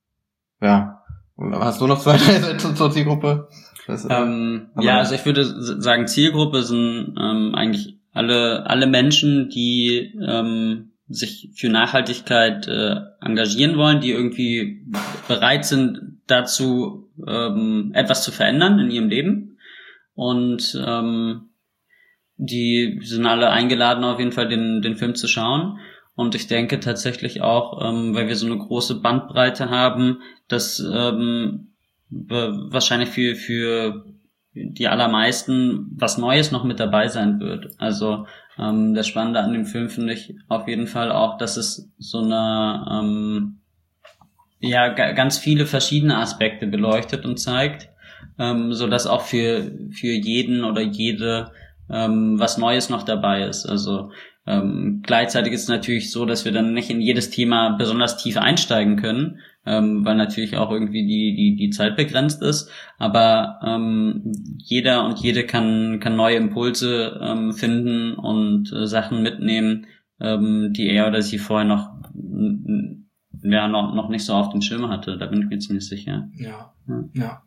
Ja. Hast du noch zwei, drei Sätze zur Zielgruppe? Das,
ähm, ja, also ich würde sagen, Zielgruppe sind ähm, eigentlich alle alle Menschen, die ähm, sich für Nachhaltigkeit äh, engagieren wollen, die irgendwie bereit sind, dazu ähm, etwas zu verändern in ihrem Leben. Und ähm, die sind alle eingeladen, auf jeden Fall den den Film zu schauen. Und ich denke tatsächlich auch, ähm, weil wir so eine große Bandbreite haben, dass ähm, wahrscheinlich für für die allermeisten was Neues noch mit dabei sein wird. Also ähm, das Spannende an dem Film finde ich auf jeden Fall auch, dass es so eine ähm, ja g- ganz viele verschiedene Aspekte beleuchtet und zeigt, ähm, so dass auch für für jeden oder jede ähm, was Neues noch dabei ist. Also ähm, gleichzeitig ist es natürlich so, dass wir dann nicht in jedes Thema besonders tief einsteigen können, ähm, weil natürlich auch irgendwie die die die Zeit begrenzt ist. Aber ähm, jeder und jede kann kann neue Impulse ähm, finden und äh, Sachen mitnehmen, ähm, die er oder sie vorher noch ja noch noch nicht so auf dem Schirm hatte. Da bin ich mir ziemlich sicher.
Ja, ja. ja.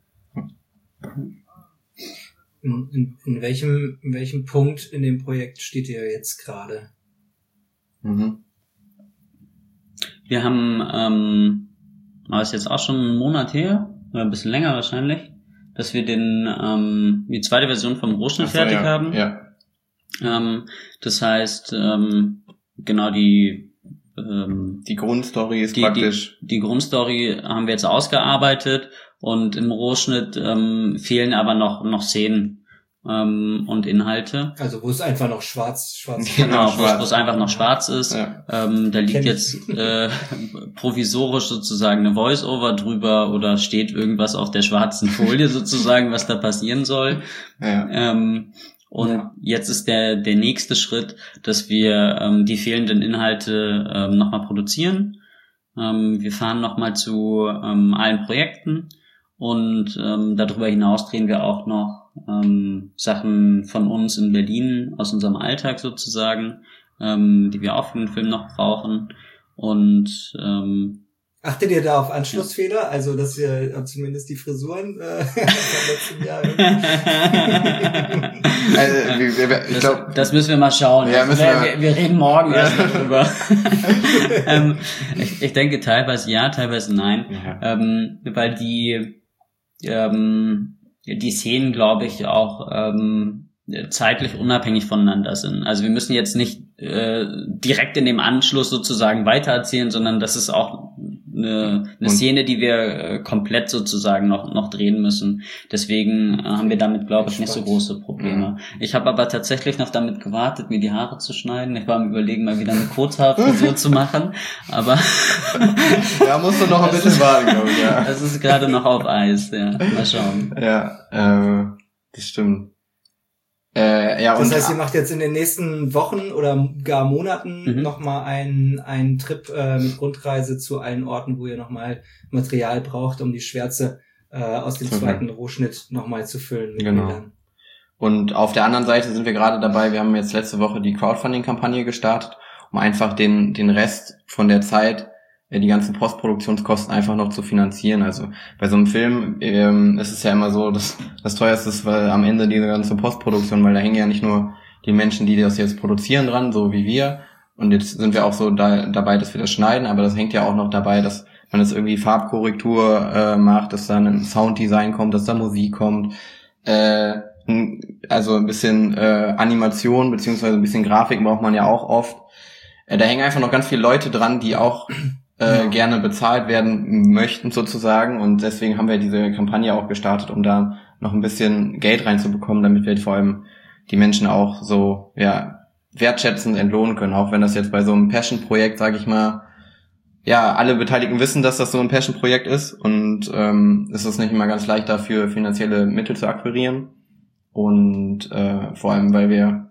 In, in, in welchem in welchem Punkt in dem Projekt steht ihr jetzt gerade?
Mhm.
Wir haben, ähm, aber ist jetzt auch schon einen Monat her, oder ein bisschen länger wahrscheinlich, dass wir den ähm, die zweite Version vom Rohschnitt
so,
fertig
ja.
haben.
Ja.
Ähm, das heißt, ähm, genau die ähm,
die Grundstory ist
die,
praktisch.
Die, die Grundstory haben wir jetzt ausgearbeitet. Und im Rohschnitt ähm, fehlen aber noch noch Szenen ähm, und Inhalte.
Also wo es einfach noch schwarz schwarz
genau, wo es einfach noch schwarz ist.
Ja.
Ähm, da liegt jetzt äh, provisorisch sozusagen eine Voice-Over drüber oder steht irgendwas auf der schwarzen Folie sozusagen, was da passieren soll.
Ja.
Ähm, und ja. Jetzt ist der der nächste Schritt, dass wir ähm, die fehlenden Inhalte ähm, nochmal produzieren. Ähm, wir fahren nochmal zu ähm, allen Projekten. Und ähm, darüber hinaus drehen wir auch noch ähm, Sachen von uns in Berlin, aus unserem Alltag sozusagen, ähm, die wir auch für den Film noch brauchen. Und ähm,
achtet ihr da auf Anschlussfehler? Ja. Also, dass ihr zumindest die Frisuren äh, vom letzten Jahr
also, wir, wir, ich glaub,
das, das müssen wir mal schauen.
Ja, müssen
wir,
wir,
wir reden morgen erst darüber. ähm, ich, ich denke teilweise ja, teilweise nein. Ja. Ähm, weil die ähm, die Szenen, glaube ich, auch ähm, zeitlich unabhängig voneinander sind. Also wir müssen jetzt nicht äh, direkt in dem Anschluss sozusagen weitererzählen, sondern das ist auch eine, eine Szene, die wir äh, komplett sozusagen noch noch drehen müssen. Deswegen äh, haben wir damit, glaube ich, nicht so große Probleme. Ja. Ich habe aber tatsächlich noch damit gewartet, mir die Haare zu schneiden. Ich war am Überlegen, mal wieder eine Kurzhaarfrisur zu machen, aber
ja, musst du noch ein bisschen warten, glaube ich. Ja.
Das ist gerade noch auf Eis, ja. Mal schauen.
Ja, äh, das stimmt. Äh, ja,
das
und
heißt, ihr macht jetzt in den nächsten Wochen oder gar Monaten
Mhm.
nochmal einen, einen Trip äh, mit Rundreise zu allen Orten, wo ihr nochmal Material braucht, um die Schwärze äh, aus dem
Zu
zweiten Rohschnitt nochmal zu füllen. Mit
Genau.
Bildern.
Und auf der anderen Seite sind wir gerade dabei, wir haben jetzt letzte Woche die Crowdfunding-Kampagne gestartet, um einfach den den Rest von der Zeit, äh, die ganzen Postproduktionskosten einfach noch zu finanzieren. Also bei so einem Film ähm, ist es ja immer so, dass das teuerste ist, weil am Ende diese ganze Postproduktion, weil da hängen ja nicht nur die Menschen, die das jetzt produzieren dran, so wie wir. Und jetzt sind wir auch so da, dabei, dass wir das schneiden, aber das hängt ja auch noch dabei, dass man das irgendwie Farbkorrektur äh, macht, dass da ein Sounddesign kommt, dass da Musik kommt, äh, also ein bisschen äh, Animation beziehungsweise ein bisschen Grafik braucht man ja auch oft. Äh, da hängen einfach noch ganz viele Leute dran, die auch äh, ja. gerne bezahlt werden möchten sozusagen, und deswegen haben wir diese Kampagne auch gestartet, um da noch ein bisschen Geld reinzubekommen, damit wir vor allem die Menschen auch so ja wertschätzend entlohnen können, auch wenn das jetzt bei so einem Passion-Projekt, sage ich mal, ja, alle Beteiligten wissen, dass das so ein Passion-Projekt ist, und ähm, es ist nicht immer ganz leicht, dafür finanzielle Mittel zu akquirieren, und äh, vor allem, weil wir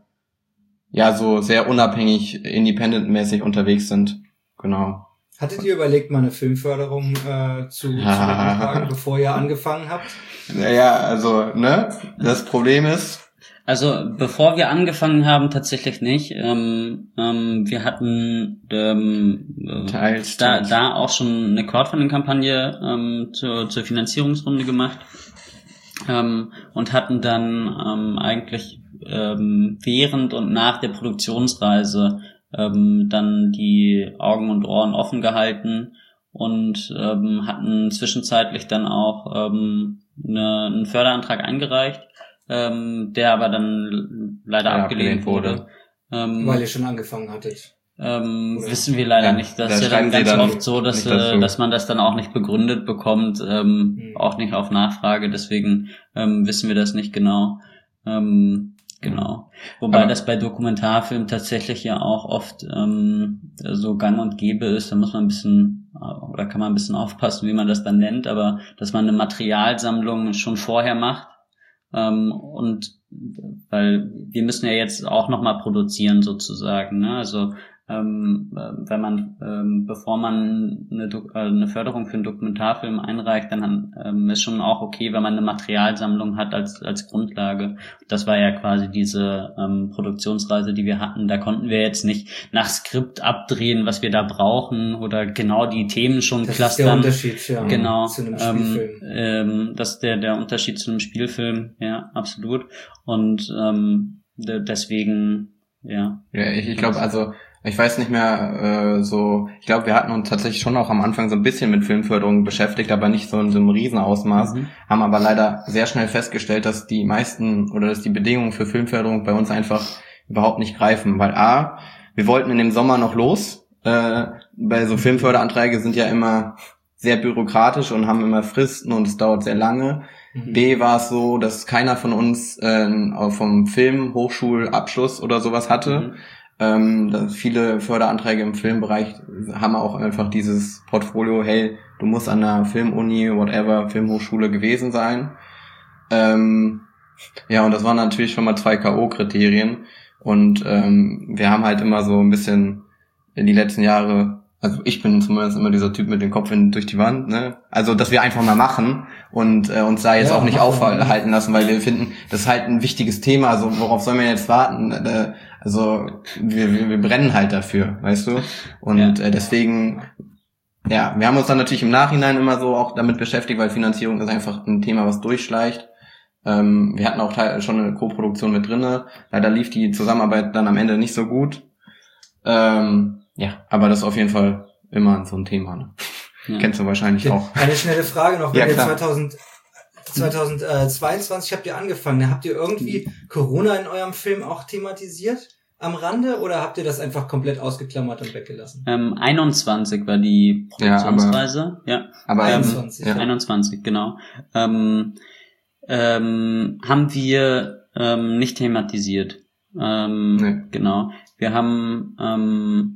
ja so sehr unabhängig, independent-mäßig unterwegs sind. Genau.
Hattet ihr überlegt, mal eine Filmförderung äh, zu, zu beantragen, bevor ihr angefangen habt?
Ja, also, ne, das Problem ist,
Also bevor wir angefangen haben, tatsächlich nicht. Ähm, ähm, wir hatten ähm,
Teils,
da,
teils.
da auch schon eine Crowdfunding-Kampagne ähm, zur, zur Finanzierungsrunde gemacht ähm, und hatten dann ähm, eigentlich ähm, während und nach der Produktionsreise ähm, dann die Augen und Ohren offen gehalten und ähm, hatten zwischenzeitlich dann auch ähm, eine, einen Förderantrag eingereicht, ähm, der aber dann leider
Ja,
abgelehnt
abgelehnt
wurde.
wurde.
Ähm,
Weil ihr schon angefangen hattet.
ähm,
Oder?
wissen wir leider
Ja,
nicht. Das
da
ist ja
schreiben
dann
sie
ganz
dann
oft so, dass,
nicht dazu.
äh, dass man das dann auch nicht begründet bekommt, ähm,
Mhm.
auch nicht auf Nachfrage. Deswegen ähm, wissen wir das nicht genau. Ähm, genau. Wobei
Aber-
das bei Dokumentarfilmen tatsächlich ja auch oft ähm, so gang und gäbe ist. Da muss man ein bisschen, oder kann man ein bisschen aufpassen, wie man das dann nennt, aber dass man eine Materialsammlung schon vorher macht. Ähm, und weil wir müssen ja jetzt auch nochmal produzieren sozusagen, ne? Also ähm, äh, wenn man, ähm, bevor man eine, Dok- äh, eine Förderung für einen Dokumentarfilm einreicht, dann ähm, ist schon auch okay, wenn man eine Materialsammlung hat als als Grundlage. Das war ja quasi diese ähm, Produktionsreise, die wir hatten. Da konnten wir jetzt nicht nach Skript abdrehen, was wir da brauchen, oder genau die Themen schon
Das ist der
clustern.
Unterschied, ja,
Genau,
zu einem
ähm,
Spielfilm.
ähm, das ist der, der Unterschied zu einem Spielfilm, ja, absolut. Und ähm, de- deswegen, ja.
Ja, ich, ich glaube, also ich weiß nicht mehr äh, so, ich glaube, wir hatten uns tatsächlich schon auch am Anfang so ein bisschen mit Filmförderung beschäftigt, aber nicht so in so einem Riesenausmaß,
Mhm.
haben aber leider sehr schnell festgestellt, dass die meisten oder dass die Bedingungen für Filmförderung bei uns einfach überhaupt nicht greifen, weil A, wir wollten in dem Sommer noch los, äh, bei so Filmförderanträge sind ja immer sehr bürokratisch und haben immer Fristen und es dauert sehr lange.
Mhm.
B war es so, dass keiner von uns äh, vom Film, Hochschulabschluss oder sowas hatte.
Mhm.
Ähm, dass viele Förderanträge im Filmbereich haben auch einfach dieses Portfolio, hey, du musst an einer Filmuni, whatever, Filmhochschule gewesen sein. Ähm, ja, und das waren natürlich schon mal zwei K O-Kriterien. Und ähm, wir haben halt immer so ein bisschen in die letzten Jahre, also ich bin zumindest immer dieser Typ mit dem Kopf in, durch die Wand, ne? Also, dass wir einfach mal machen und äh, uns da jetzt
Ja,
auch nicht
machen.
aufhalten lassen, weil wir finden, das ist halt ein wichtiges Thema, also worauf sollen wir jetzt warten? Äh, also, wir, wir, wir brennen halt dafür, weißt du? Und
Ja.
äh, deswegen, ja, wir haben uns dann natürlich im Nachhinein immer so auch damit beschäftigt, weil Finanzierung ist einfach ein Thema, was durchschleicht. Ähm, wir hatten auch teil- schon eine Co-Produktion mit drinne. Leider lief die Zusammenarbeit dann am Ende nicht so gut. Ähm, ja, aber das ist auf jeden Fall immer so ein Thema. Ne?
Ja.
Kennst du wahrscheinlich auch.
Eine schnelle Frage noch, wenn
Ja,
ihr
klar.
zweitausend, zweitausendzweiundzwanzig habt ihr angefangen, habt ihr irgendwie Corona in eurem Film auch thematisiert? am Rande oder habt ihr das einfach komplett ausgeklammert und weggelassen?
Ähm, einundzwanzig war die Produktionsreise. Ja,
aber,
ja.
aber
einundzwanzig.
Ähm, ja. einundzwanzig, genau. Ähm, ähm, haben wir ähm, nicht thematisiert. Ähm,
nee.
Genau. Wir haben ähm,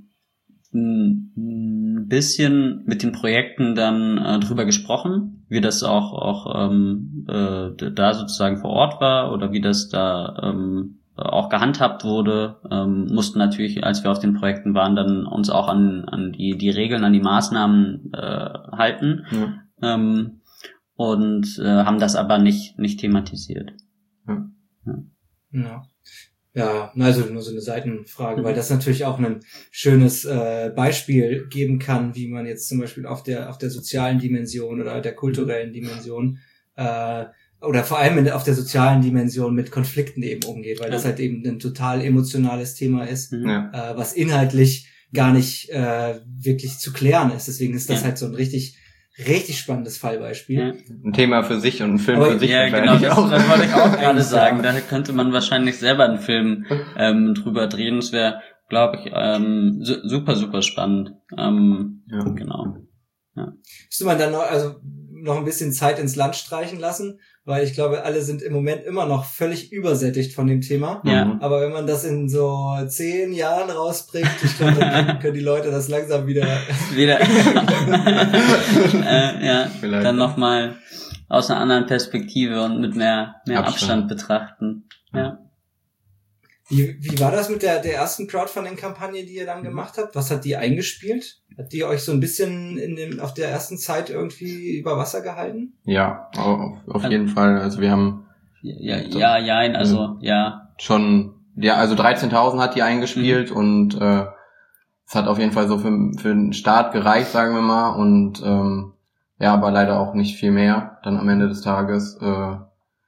ein bisschen mit den Projekten dann äh, drüber gesprochen, wie das auch auch ähm, äh, da sozusagen vor Ort war oder wie das da ähm, auch gehandhabt wurde. Ähm, mussten natürlich, als wir auf den Projekten waren, dann uns auch an an die die Regeln, an die Maßnahmen äh, halten
Ja.
ähm, und äh, haben das aber nicht nicht thematisiert.
Ja.
Ja.
Ja. Ja, also nur so eine Seitenfrage,
Mhm.
weil das natürlich auch ein schönes äh, Beispiel geben kann, wie man jetzt zum Beispiel auf der auf der sozialen Dimension oder der kulturellen Dimension äh, oder vor allem in, auf der sozialen Dimension mit Konflikten eben umgeht, weil
Ja.
das halt eben ein total emotionales Thema ist,
Mhm.
Ja.
äh, was inhaltlich gar nicht äh, wirklich zu klären ist. Deswegen ist das
Ja.
halt so ein richtig richtig spannendes Fallbeispiel.
Ja.
Ein Thema für sich und ein Film
Aber
für sich.
Ja, genau,
wahrscheinlich
das,
auch.
das wollte ich auch gerade
Eigentlich,
sagen.
ja.
Da könnte man wahrscheinlich selber einen Film ähm, drüber drehen. Das wäre, glaube ich, ähm, su- super, super spannend. Ähm,
Ja.
Genau.
Müsste man dann noch, also noch ein bisschen Zeit ins Land streichen lassen, weil ich glaube, alle sind im Moment immer noch völlig übersättigt von dem Thema.
Ja.
Mhm.
Aber wenn man das in so zehn Jahren rausbringt, ich glaube, dann können die Leute das langsam wieder.
Wieder. äh, ja,
Vielleicht.
dann nochmal aus einer anderen Perspektive und mit mehr, mehr Abstand,
Abstand.
betrachten. Ja.
Wie, wie war das mit der, der ersten Crowdfunding-Kampagne, die ihr dann gemacht habt? Was hat die eingespielt? Hat die euch so ein bisschen in dem, auf der ersten Zeit irgendwie über Wasser gehalten?
Ja, auf, auf jeden Fall. Also wir haben
Ja, ja, ja, also, ja.
schon, ja, also dreizehntausend hat die eingespielt
Mhm.
und äh, es hat auf jeden Fall so für, für den Start gereicht, sagen wir mal. Und ähm, ja, aber leider auch nicht viel mehr dann am Ende des Tages. Äh,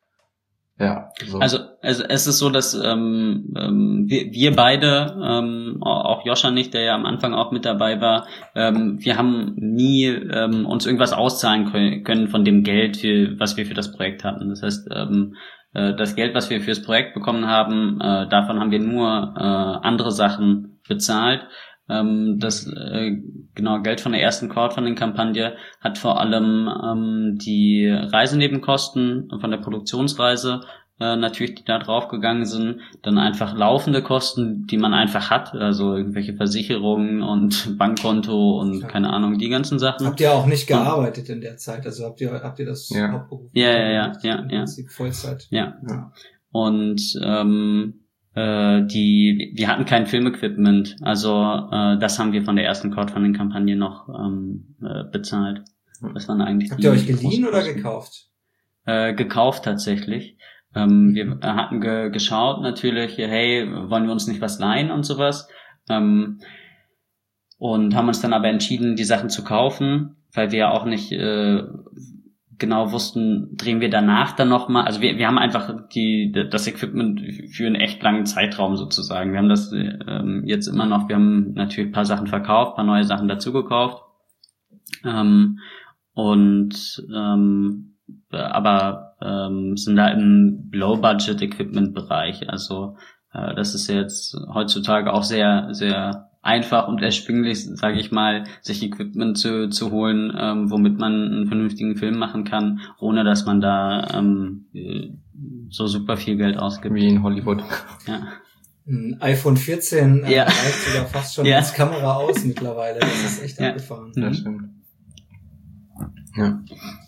ja. So.
Also, also es ist so, dass ähm, ähm, wir, wir beide, ähm, auch Joscha nicht, der ja am Anfang auch mit dabei war, ähm, wir haben nie ähm, uns irgendwas auszahlen können, können von dem Geld, für, was wir für das Projekt hatten. Das heißt, ähm, äh, das Geld, was wir fürs Projekt bekommen haben, äh, davon haben wir nur äh, andere Sachen bezahlt. Ähm, das äh, genau Geld von der ersten Crowdfunding-Kampagne hat vor allem ähm, die Reisenebenkosten von der Produktionsreise äh, natürlich, die da draufgegangen sind, dann einfach laufende Kosten, die man einfach hat, also irgendwelche Versicherungen und Bankkonto und
Ja.
keine Ahnung, die ganzen Sachen.
Habt ihr auch nicht gearbeitet in der Zeit? Also habt ihr, habt ihr das
Ja.
hauptberuflich
Ja, ja, ja,
gemacht?
ja,
Im
ja.
Prinzip Vollzeit.
Ja.
Ja.
Und ähm, äh, die, wir hatten kein Filmequipment, also äh, das haben wir von der ersten Crowdfunding-Kampagne noch ähm, äh, bezahlt. Das waren eigentlich
Habt
die
ihr euch geliehen oder
Großkosten.
gekauft?
Äh, gekauft tatsächlich. Ähm, wir hatten ge geschaut natürlich, hey, wollen wir uns nicht was leihen und sowas. Ähm, und haben uns dann aber entschieden, die Sachen zu kaufen, weil wir ja auch nicht äh, genau wussten, drehen wir danach dann nochmal. Also wir, wir haben einfach die das Equipment für einen echt langen Zeitraum sozusagen. Wir haben das ähm, jetzt immer noch, wir haben natürlich ein paar Sachen verkauft, ein paar neue Sachen dazu gekauft. Ähm, und ähm, aber ähm, sind da im Low-Budget-Equipment-Bereich. Also äh, das ist jetzt heutzutage auch sehr, sehr einfach und erschwinglich, sage ich mal, sich Equipment zu, zu holen, ähm, womit man einen vernünftigen Film machen kann, ohne dass man da ähm, so super viel Geld ausgibt.
Wie in Hollywood.
Ja.
Ein iPhone vierzehn äh,
Ja.
reicht sogar fast schon
Ja.
als Kamera aus mittlerweile. Das ist echt
Ja.
abgefahren.
Mhm.
Das stimmt. Ja.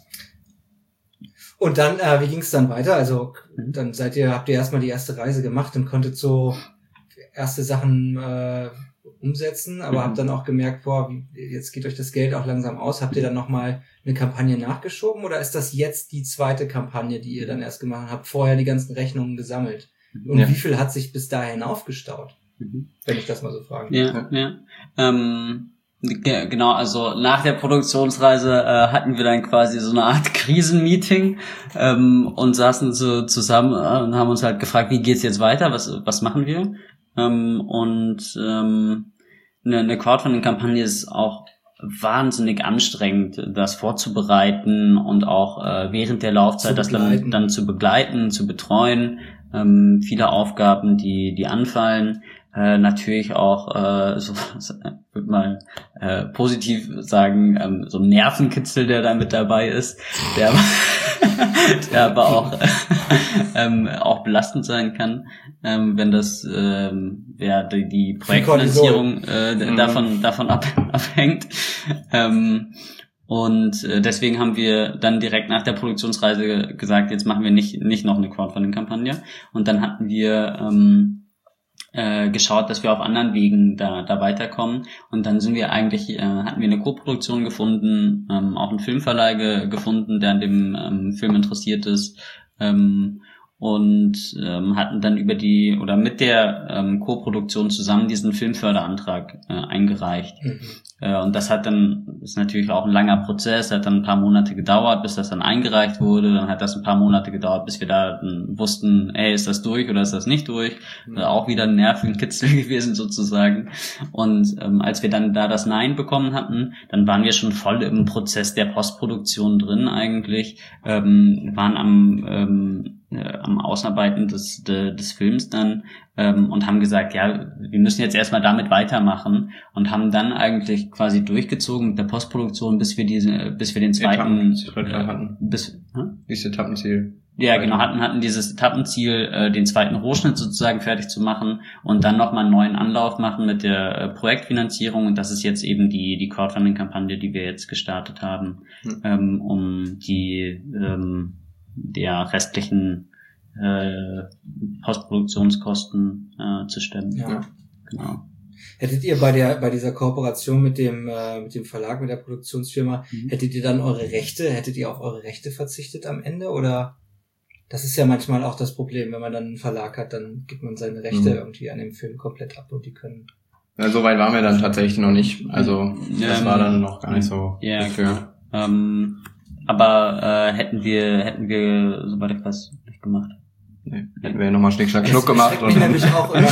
Und dann, äh, wie ging es dann weiter? Also
Mhm.
dann seid ihr, habt ihr erstmal die erste Reise gemacht und konntet so erste Sachen äh, umsetzen, aber
Mhm.
habt dann auch gemerkt, boah, wie, jetzt geht euch das Geld auch langsam aus. Habt ihr dann nochmal eine Kampagne nachgeschoben oder ist das jetzt die zweite Kampagne, die ihr dann erst gemacht habt, vorher die ganzen Rechnungen gesammelt? Und
Ja.
wie viel hat sich bis dahin aufgestaut?
Mhm.
Wenn ich das mal so fragen
Ja,
darf.
ja. Ähm, ge- genau, also nach der Produktionsreise äh, hatten wir dann quasi so eine Art Krisenmeeting ähm, und saßen so zusammen äh, und haben uns halt gefragt, wie geht's jetzt weiter, was was machen wir? Ähm, und ähm, eine, eine Crowdfunding-Kampagne ist auch wahnsinnig anstrengend, das vorzubereiten und auch äh, während der Laufzeit
Zu
das dann,
begleiten.
dann zu begleiten, zu betreuen. Ähm, viele Aufgaben, die die anfallen. äh, natürlich auch, äh, so würde mal äh, positiv sagen, ähm, so ein Nervenkitzel, der da mit dabei ist, der aber, der aber auch äh, ähm, auch belastend sein kann, ähm, wenn das ähm, ja die, die Projektfinanzierung äh, mhm. davon davon ab, abhängt. Ähm, Und äh, deswegen haben wir dann direkt nach der Produktionsreise gesagt, jetzt machen wir nicht nicht noch eine Crowdfunding-Kampagne. Und dann hatten wir ähm, äh, geschaut, dass wir auf anderen Wegen da da weiterkommen. Und dann sind wir eigentlich äh, hatten wir eine Co-Produktion gefunden, ähm, auch einen Filmverleih ge- gefunden, der an dem ähm, Film interessiert ist. Ähm, und ähm, hatten dann über die oder mit der ähm, Co-Produktion zusammen diesen Filmförderantrag äh, eingereicht. Mhm. Äh, und das hat dann, ist natürlich auch ein langer Prozess, hat dann ein paar Monate gedauert, bis das dann eingereicht wurde, dann hat das ein paar Monate gedauert, bis wir da äh, wussten, ey, ist das durch oder ist das nicht durch? Mhm. Äh, auch wieder ein Nervenkitzel gewesen sozusagen. Und ähm, als wir dann da das Nein bekommen hatten, dann waren wir schon voll im Prozess der Postproduktion drin eigentlich, ähm, waren am ähm, Äh, am Ausarbeiten des de, des Films dann ähm, und haben gesagt, ja, wir müssen jetzt erstmal damit weitermachen und haben dann eigentlich quasi durchgezogen mit der Postproduktion, bis wir diese, bis wir den zweiten
Etappen, äh, hatten.
bis hm?
Dieses Etappenziel.
Ja, genau, hatten hatten dieses Etappenziel, äh, den zweiten Rohschnitt sozusagen fertig zu machen und dann nochmal einen neuen Anlauf machen mit der äh, Projektfinanzierung, und das ist jetzt eben die die Crowdfunding-Kampagne, die wir jetzt gestartet haben, hm. ähm, um die ähm, der restlichen äh, Postproduktionskosten äh, zu stemmen.
Ja.
Genau.
Hättet ihr bei der bei dieser Kooperation mit dem äh, mit dem Verlag, mit der Produktionsfirma, mhm. hättet ihr dann eure Rechte, hättet ihr auf eure Rechte verzichtet am Ende? Oder das ist ja manchmal auch das Problem, wenn man dann einen Verlag hat, dann gibt man seine Rechte mhm. irgendwie an dem Film komplett ab und die können...
Ja, so weit waren wir dann tatsächlich noch nicht. Also das ähm, war dann noch gar nicht so.
Ja, genau. Ähm, Aber äh, hätten wir hätten wir soweit ich weiß nicht gemacht.
Nee, hätten wir nochmal Schnick, Schnack, Schnuck gemacht. Und
nämlich auch immer.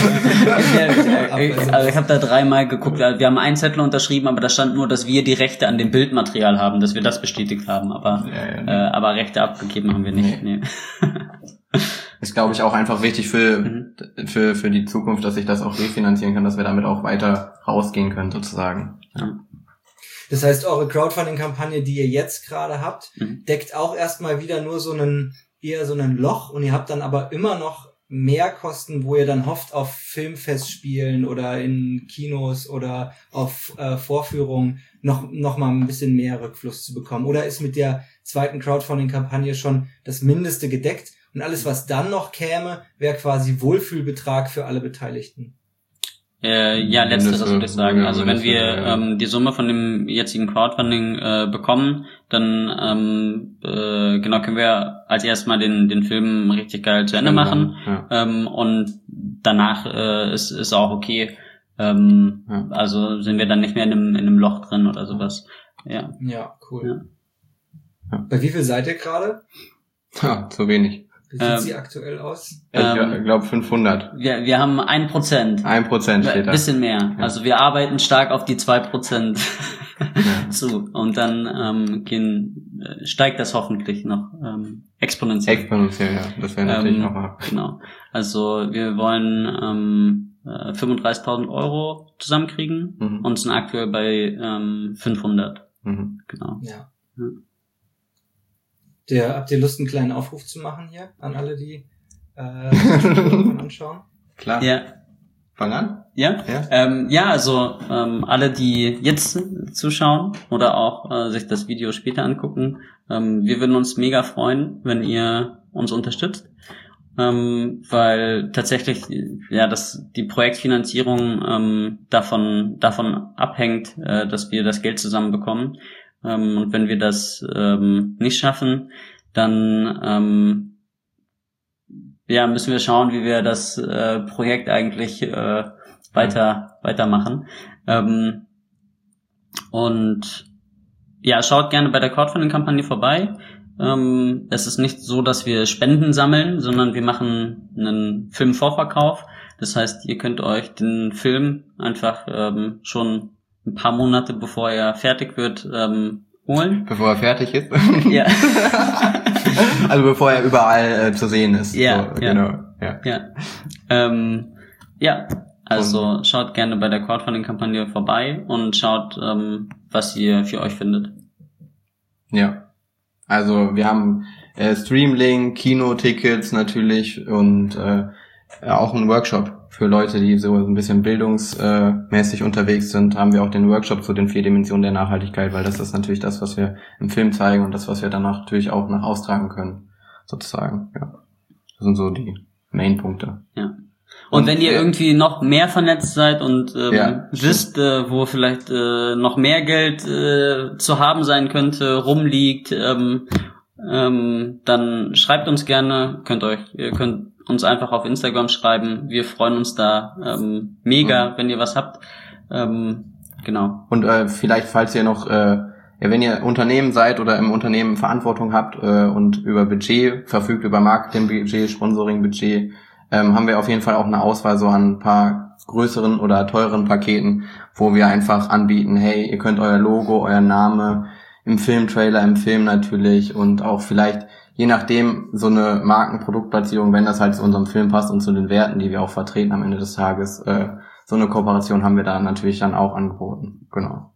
Also ich habe da dreimal geguckt. Wir haben einen Zettel unterschrieben, aber da stand nur, dass wir die Rechte an dem Bildmaterial haben, dass wir das bestätigt haben. Aber ja, ja, nee. äh, aber Rechte abgegeben haben wir nicht. Nee. Nee.
Ist, glaube ich, auch einfach wichtig für mhm. für für die Zukunft, dass ich das auch refinanzieren kann, dass wir damit auch weiter rausgehen können sozusagen. Ja.
Das heißt, eure Crowdfunding-Kampagne, die ihr jetzt gerade habt, mhm. deckt auch erstmal wieder nur so einen, eher so einen Loch, und ihr habt dann aber immer noch mehr Kosten, wo ihr dann hofft, auf Filmfestspielen oder in Kinos oder auf äh, Vorführungen noch, noch mal ein bisschen mehr Rückfluss zu bekommen. Oder ist mit der zweiten Crowdfunding-Kampagne schon das Mindeste gedeckt und alles, was dann noch käme, wäre quasi Wohlfühlbetrag für alle Beteiligten?
Äh, ja, letzteres würde ich sagen. Also wenn wir ähm, die Summe von dem jetzigen Crowdfunding äh, bekommen, dann ähm, äh, genau können wir als erstes mal den den Film richtig geil zu Ende machen, ja. ähm, und danach äh, ist ist auch okay. Ähm, ja. Also sind wir dann nicht mehr in einem in einem Loch drin oder sowas. Ja.
Ja, cool. Ja. Bei wie viel seid ihr gerade?
Ja, zu wenig.
Wie sieht ähm, sie aktuell aus?
Ich ähm, glaube fünfhundert.
Wir, wir haben ein Prozent.
Ein Prozent steht da.
Ein bisschen mehr. Ja. Also wir arbeiten stark auf die zwei Prozent ja. zu. Und dann ähm, gehen, steigt das hoffentlich noch ähm, exponentiell.
Exponentiell, ja. Das wäre natürlich
ähm,
nochmal.
Genau. Also wir wollen ähm, fünfunddreißigtausend Euro zusammenkriegen mhm. und sind aktuell bei ähm, fünfhundert. Mhm. Genau.
Ja. ja. Der, habt ihr Lust, einen kleinen Aufruf zu machen hier an alle, die äh, anschauen?
Klar.
Ja.
Fang an.
Ja. Ja, ähm, ja also ähm, alle, die jetzt zuschauen oder auch äh, sich das Video später angucken, ähm, wir würden uns mega freuen, wenn ihr uns unterstützt, ähm, weil tatsächlich ja, dass die Projektfinanzierung ähm, davon davon abhängt, äh, dass wir das Geld zusammenbekommen. Ähm, und wenn wir das ähm, nicht schaffen, dann ähm, ja müssen wir schauen, wie wir das äh, Projekt eigentlich äh, weiter weitermachen. Ähm, und ja, schaut gerne bei der Crowdfunding-Kampagne vorbei. Ähm, es ist nicht so, dass wir Spenden sammeln, sondern wir machen einen Filmvorverkauf. Das heißt, ihr könnt euch den Film einfach ähm, schon ein paar Monate bevor er fertig wird, ähm, holen.
Bevor er fertig ist?
Ja.
Also bevor er überall äh, zu sehen ist.
Ja,
so,
ja.
Genau. Ja.
Ja. Ähm, ja, Also schaut gerne bei der Crowdfunding-Kampagne vorbei und schaut, ähm, was ihr für euch findet.
Ja, also wir haben äh, Streamlink, Kinotickets natürlich und äh, auch einen Workshop für Leute, die so ein bisschen bildungsmäßig unterwegs sind. Haben wir auch den Workshop zu den vier Dimensionen der Nachhaltigkeit, weil das ist natürlich das, was wir im Film zeigen und das, was wir danach natürlich auch nach austragen können, sozusagen. Ja, das sind so die Main-Punkte.
Ja. Und, und wenn ihr irgendwie noch mehr vernetzt seid und ähm,
ja,
wisst, äh, wo vielleicht äh, noch mehr Geld äh, zu haben sein könnte, rumliegt, ähm, ähm, dann schreibt uns gerne, könnt euch, ihr könnt uns einfach auf Instagram schreiben. Wir freuen uns da ähm, mega, mhm. wenn ihr was habt. Ähm, genau.
Und äh, vielleicht, falls ihr noch, äh, wenn ihr Unternehmen seid oder im Unternehmen Verantwortung habt äh, und über Budget verfügt, über Marketingbudget, Sponsoringbudget, ähm, haben wir auf jeden Fall auch eine Auswahl so an ein paar größeren oder teuren Paketen, wo wir einfach anbieten, hey, ihr könnt euer Logo, euer Name im Filmtrailer, im Film natürlich und auch vielleicht je nachdem so eine Markenproduktplatzierung, wenn das halt zu unserem Film passt und zu den Werten, die wir auch vertreten am Ende des Tages, äh, so eine Kooperation haben wir da natürlich dann auch angeboten. Genau.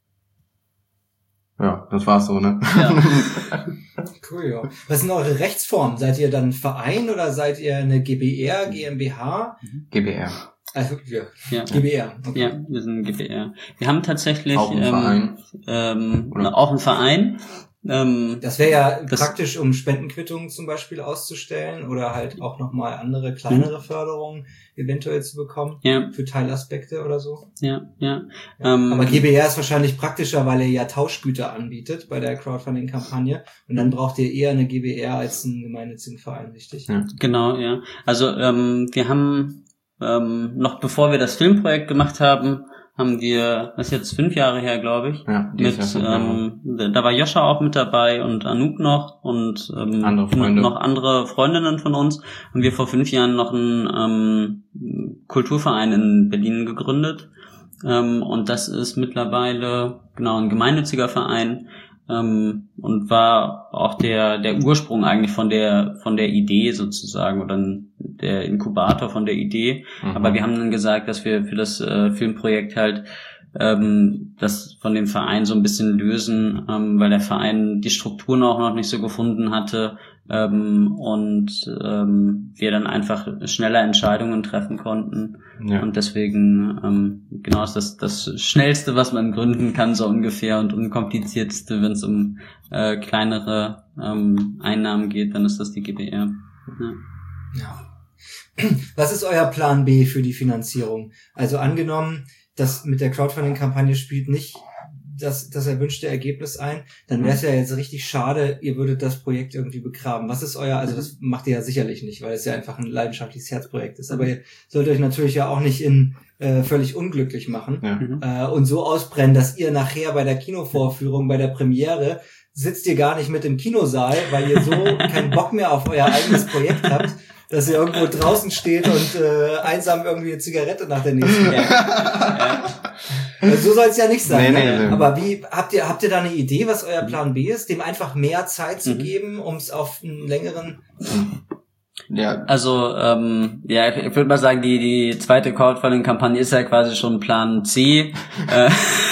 Ja, das war's so, ne?
Ja.
Cool, ja. Was sind eure Rechtsformen? Seid ihr dann ein Verein oder seid ihr eine G b R, GmbH?
G b R.
Also, ja.
Ja.
G b R. Okay.
Ja, wir sind G b R. Wir haben tatsächlich
auch einen
ähm,
Verein.
Ähm, auch einen Verein. Ähm,
das wäre ja
das
praktisch, um Spendenquittungen zum Beispiel auszustellen oder halt auch nochmal andere kleinere mhm. Förderungen eventuell zu bekommen.
Ja.
Für Teilaspekte oder so.
Ja, ja.
ja.
Ähm,
Aber G b R ist wahrscheinlich praktischer, weil ihr ja Tauschgüter anbietet bei der Crowdfunding-Kampagne und dann braucht ihr eher eine G b R als einen gemeinnützigen Verein, richtig?
Ja. Genau, ja. Also ähm, wir haben ähm, noch bevor wir das Filmprojekt gemacht haben, haben wir, das ist jetzt fünf Jahre her, glaube ich,
ja,
mit, ähm, da war Joscha auch mit dabei und Anouk noch und ähm,
andere Freunde.
noch andere Freundinnen von uns. Haben wir vor fünf Jahren noch einen ähm, Kulturverein in Berlin gegründet ähm, und das ist mittlerweile genau ein gemeinnütziger Verein ähm, und war auch der der Ursprung eigentlich von der von der Idee sozusagen oder der Inkubator von der Idee. Mhm. Aber wir haben dann gesagt, dass wir für das äh, Filmprojekt halt ähm, das von dem Verein so ein bisschen lösen, ähm, weil der Verein die Strukturen auch noch nicht so gefunden hatte ähm, und ähm, wir dann einfach schneller Entscheidungen treffen konnten. Ja. Und deswegen ähm, genau ist das das Schnellste, was man gründen kann, so ungefähr, und unkomplizierteste, wenn es um äh, kleinere ähm, Einnahmen geht, dann ist das die G b R. Ja.
Ja. Was ist euer Plan B für die Finanzierung? Also angenommen, das mit der Crowdfunding-Kampagne spielt nicht das, das erwünschte Ergebnis ein, dann wäre es ja jetzt richtig schade, ihr würdet das Projekt irgendwie begraben. Was ist euer, also das macht ihr ja sicherlich nicht, weil es ja einfach ein leidenschaftliches Herzprojekt ist, aber ihr sollt euch natürlich ja auch nicht in äh, völlig unglücklich machen ja. äh, und so ausbrennen, dass ihr nachher bei der Kinovorführung, bei der Premiere sitzt ihr gar nicht mit im Kinosaal, weil ihr so keinen Bock mehr auf euer eigenes Projekt habt, dass ihr irgendwo draußen steht und äh, einsam irgendwie eine Zigarette nach der nächsten. Ja. Ja. Also so soll es ja nicht sein. Nee, nee, nee. Aber wie habt ihr habt ihr da eine Idee, was euer Plan B ist, dem einfach mehr Zeit zu geben, um es auf einen längeren?
Ja. Also ähm, ja, ich würde mal sagen, die die zweite Crowdfunding-Kampagne ist ja quasi schon Plan C, äh,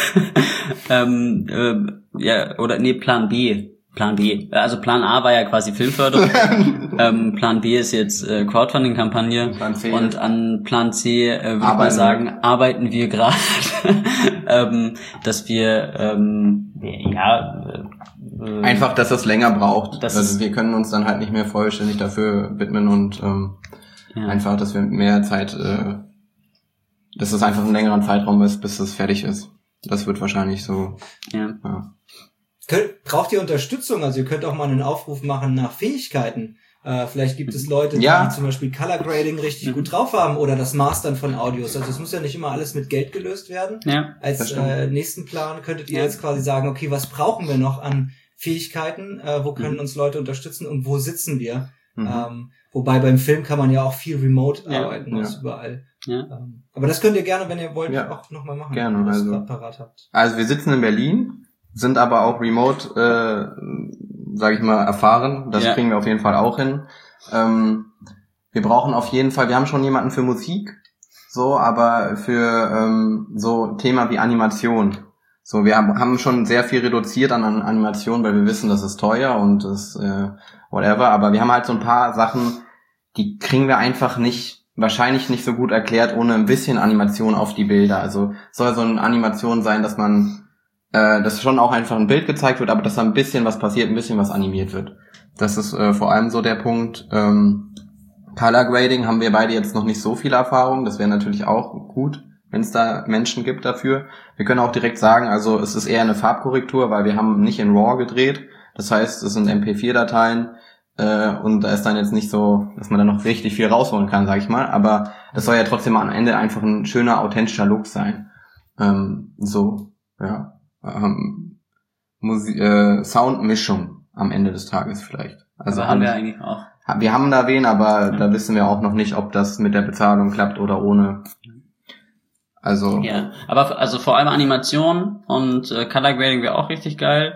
ähm, äh, ja oder nee Plan B. Plan B. Also Plan A war ja quasi Filmförderung. ähm, Plan B ist jetzt äh, Crowdfunding-Kampagne. Und an Plan C äh, würde ich mal sagen, arbeiten wir gerade, ähm, dass wir ähm, ja
äh, einfach, dass das länger braucht. Also wir können uns dann halt nicht mehr vollständig dafür widmen und ähm, ja. einfach, dass wir mehr Zeit, äh, dass es einfach ein längerer Zeitraum ist, bis es fertig ist. Das wird wahrscheinlich so.
Ja.
ja.
Könnt, braucht ihr Unterstützung? Also ihr könnt auch mal einen Aufruf machen nach Fähigkeiten. Äh, vielleicht gibt es Leute, die
ja.
zum Beispiel Color Grading richtig gut drauf haben oder das Mastern von Audios. Also es muss ja nicht immer alles mit Geld gelöst werden.
Ja,
Als äh, nächsten Plan könntet ihr ja. jetzt quasi sagen, okay, was brauchen wir noch an Fähigkeiten? Äh, wo können mhm. uns Leute unterstützen und wo sitzen wir? Mhm. Ähm, wobei beim Film kann man ja auch viel remote
ja.
arbeiten,
ja.
aus überall.
Ja.
Ähm, aber das könnt ihr gerne, wenn ihr wollt,
ja.
auch nochmal machen.
Gerne,
wenn ihr
also,
das parat habt.
Also wir sitzen in Berlin, sind aber auch remote, äh, sage ich mal, erfahren. Das ja. kriegen wir auf jeden Fall auch hin. Ähm, wir brauchen auf jeden Fall, wir haben schon jemanden für Musik, so, aber für ähm, so Thema wie Animation. So, wir haben, haben schon sehr viel reduziert an, an Animation, weil wir wissen, das ist teuer und das äh, whatever, aber wir haben halt so ein paar Sachen, die kriegen wir einfach nicht, wahrscheinlich nicht so gut erklärt, ohne ein bisschen Animation auf die Bilder. Also soll so eine Animation sein, dass man, äh, dass schon auch einfach ein Bild gezeigt wird, aber dass da ein bisschen was passiert, ein bisschen was animiert wird. Das ist äh, vor allem so der Punkt. Ähm, Color Grading haben wir beide jetzt noch nicht so viel Erfahrung, das wäre natürlich auch gut, wenn es da Menschen gibt dafür. Wir können auch direkt sagen, also es ist eher eine Farbkorrektur, weil wir haben nicht in RAW gedreht. Das heißt, es sind M P vier Dateien äh, und da ist dann jetzt nicht so, dass man da noch richtig viel rausholen kann, sag ich mal. Aber das soll ja trotzdem am Ende einfach ein schöner, authentischer Look sein. Ähm, so, ja. Ähm, Musi- äh, Soundmischung am Ende des Tages vielleicht. Also
aber haben wir eigentlich auch.
Wir haben da wen, aber ja. Da wissen wir auch noch nicht, ob das mit der Bezahlung klappt oder ohne. Also
ja, aber also vor allem Animation und äh, Color Grading wäre auch richtig geil.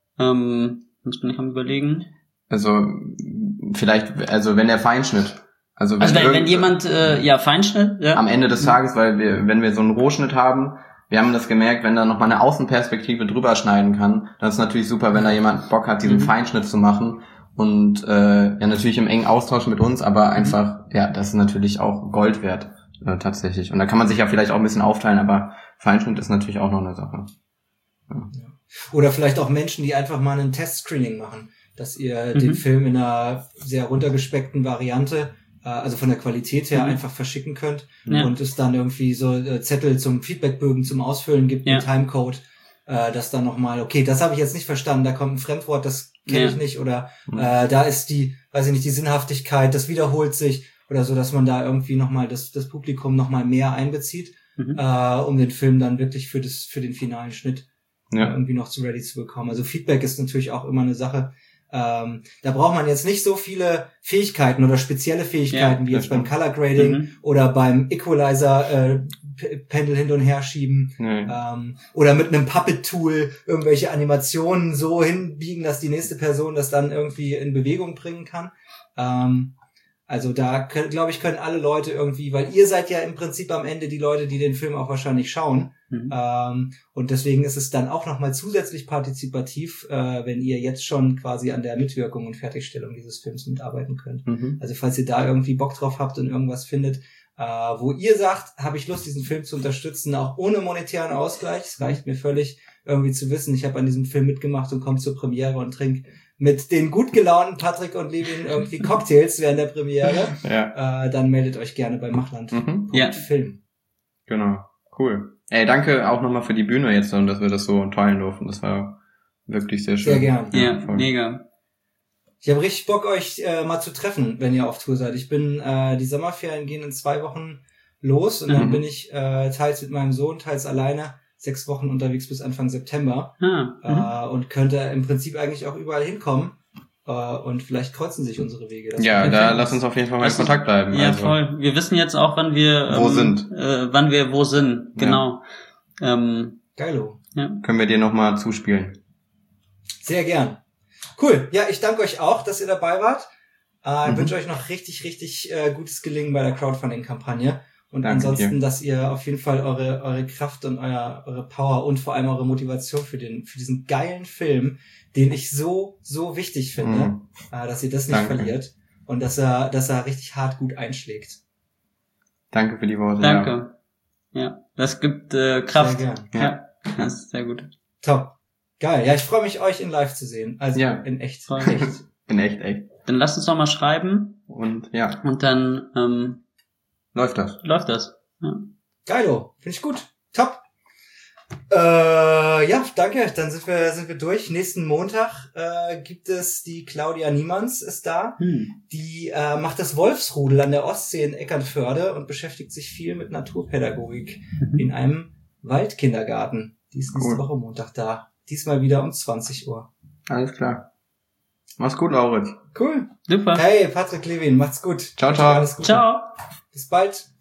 Ähm, jetzt bin ich am Überlegen.
Also vielleicht, also wenn der Feinschnitt, also wenn,
also wenn, wenn jemand äh, ja Feinschnitt, ja.
Am Ende des Tages, weil wir, wenn wir so einen Rohschnitt haben, wir haben das gemerkt, wenn da noch mal eine Außenperspektive drüber schneiden kann, dann ist natürlich super, wenn da jemand Bock hat, diesen mhm. Feinschnitt zu machen und äh, ja natürlich im engen Austausch mit uns, aber einfach ja, das ist natürlich auch Gold wert. Äh, tatsächlich. Und da kann man sich ja vielleicht auch ein bisschen aufteilen, aber Feinschnitt ist natürlich auch noch eine Sache.
Ja. Oder vielleicht auch Menschen, die einfach mal einen Testscreening machen, dass ihr mhm. den Film in einer sehr runtergespeckten Variante, äh, also von der Qualität her, mhm. einfach verschicken könnt ja. und es dann irgendwie so äh, Zettel zum Feedbackbögen zum Ausfüllen gibt, ja. mit Timecode, äh, dass dann nochmal, okay, das habe ich jetzt nicht verstanden, da kommt ein Fremdwort, das kenne ja. ich nicht, oder mhm. äh, da ist die, weiß ich nicht, die Sinnhaftigkeit, das wiederholt sich, oder so, dass man da irgendwie nochmal das, das Publikum nochmal mehr einbezieht, mhm. äh, um den Film dann wirklich für das, für den finalen Schnitt ja. irgendwie noch zu ready zu bekommen. Also Feedback ist natürlich auch immer eine Sache. Ähm, da braucht man jetzt nicht so viele Fähigkeiten oder spezielle Fähigkeiten ja, wie jetzt beim Color Grading mhm. oder beim Equalizer äh, P- Pendel hin und her schieben mhm. ähm, oder mit einem Puppet-Tool irgendwelche Animationen so hinbiegen, dass die nächste Person das dann irgendwie in Bewegung bringen kann. Ähm, Also da, glaube ich, können alle Leute irgendwie, weil ihr seid ja im Prinzip am Ende die Leute, die den Film auch wahrscheinlich schauen. Mhm. Ähm, und deswegen ist es dann auch nochmal zusätzlich partizipativ, äh, wenn ihr jetzt schon quasi an der Mitwirkung und Fertigstellung dieses Films mitarbeiten könnt. Mhm. Also falls ihr da irgendwie Bock drauf habt und irgendwas findet, äh, wo ihr sagt, habe ich Lust, diesen Film zu unterstützen, auch ohne monetären Ausgleich. Es reicht mir völlig, irgendwie zu wissen, ich habe an diesem Film mitgemacht und komme zur Premiere und trinke mit den gut gelaunten Patrick und Levin irgendwie Cocktails während der Premiere, ja. äh, dann meldet euch gerne bei Machland.
Mhm.
Ja. Film.
Genau, cool. Ey, danke auch nochmal für die Bühne jetzt und dass wir das so teilen durften. Das war wirklich sehr schön.
Sehr gern.
Ja, ja mega.
Ich habe richtig Bock, euch äh, mal zu treffen, wenn ihr auf Tour seid. Ich bin, äh, die Sommerferien gehen in zwei Wochen los und mhm. dann bin ich äh, teils mit meinem Sohn, teils alleine sechs Wochen unterwegs bis Anfang September ah, äh, und könnte im Prinzip eigentlich auch überall hinkommen äh, und vielleicht kreuzen sich unsere Wege. Das
ja, da lass uns auf jeden Fall mal in Kontakt bleiben.
Ja,
also.
voll. Wir wissen jetzt auch, wann wir
wo
ähm,
sind.
Äh, wann wir wo sind. Genau. Ja. Ähm,
Geilo.
Ja. Können wir dir nochmal zuspielen.
Sehr gern. Cool. Ja, ich danke euch auch, dass ihr dabei wart. Äh, ich mhm. wünsche euch noch richtig, richtig äh, gutes Gelingen bei der Crowdfunding-Kampagne. Und Danke ansonsten, dir. Dass ihr auf jeden Fall eure eure Kraft und euer, eure Power und vor allem eure Motivation für den für diesen geilen Film, den ich so so wichtig finde, mhm. äh, dass ihr das nicht Danke. verliert und dass er dass er richtig hart gut einschlägt.
Danke für die Worte.
Danke. Ja, ja das gibt äh, Kraft.
Sehr gern.
Ja. ja, das ist sehr gut.
Top. Geil. Ja, ich freue mich, euch in live zu sehen. Also ja. in echt. echt.
In echt, echt.
Dann lasst uns noch mal schreiben.
Und ja.
Und dann ähm,
Läuft das.
Läuft das. Ja.
Geilo. Finde ich gut. Top. Äh, ja, danke. Dann sind wir sind wir durch. Nächsten Montag äh, gibt es die Claudia Niemanns ist da. Hm. Die äh, macht das Wolfsrudel an der Ostsee in Eckernförde und beschäftigt sich viel mit Naturpädagogik mhm. in einem Waldkindergarten. Die ist nächste cool. Woche Montag da. Diesmal wieder um zwanzig Uhr.
Alles klar. Mach's gut, Lauritz.
Cool.
Super.
Hey, Patrick Levin, macht's gut.
Ciao, ciao.
Alles Gute.
Ciao.
Bis bald.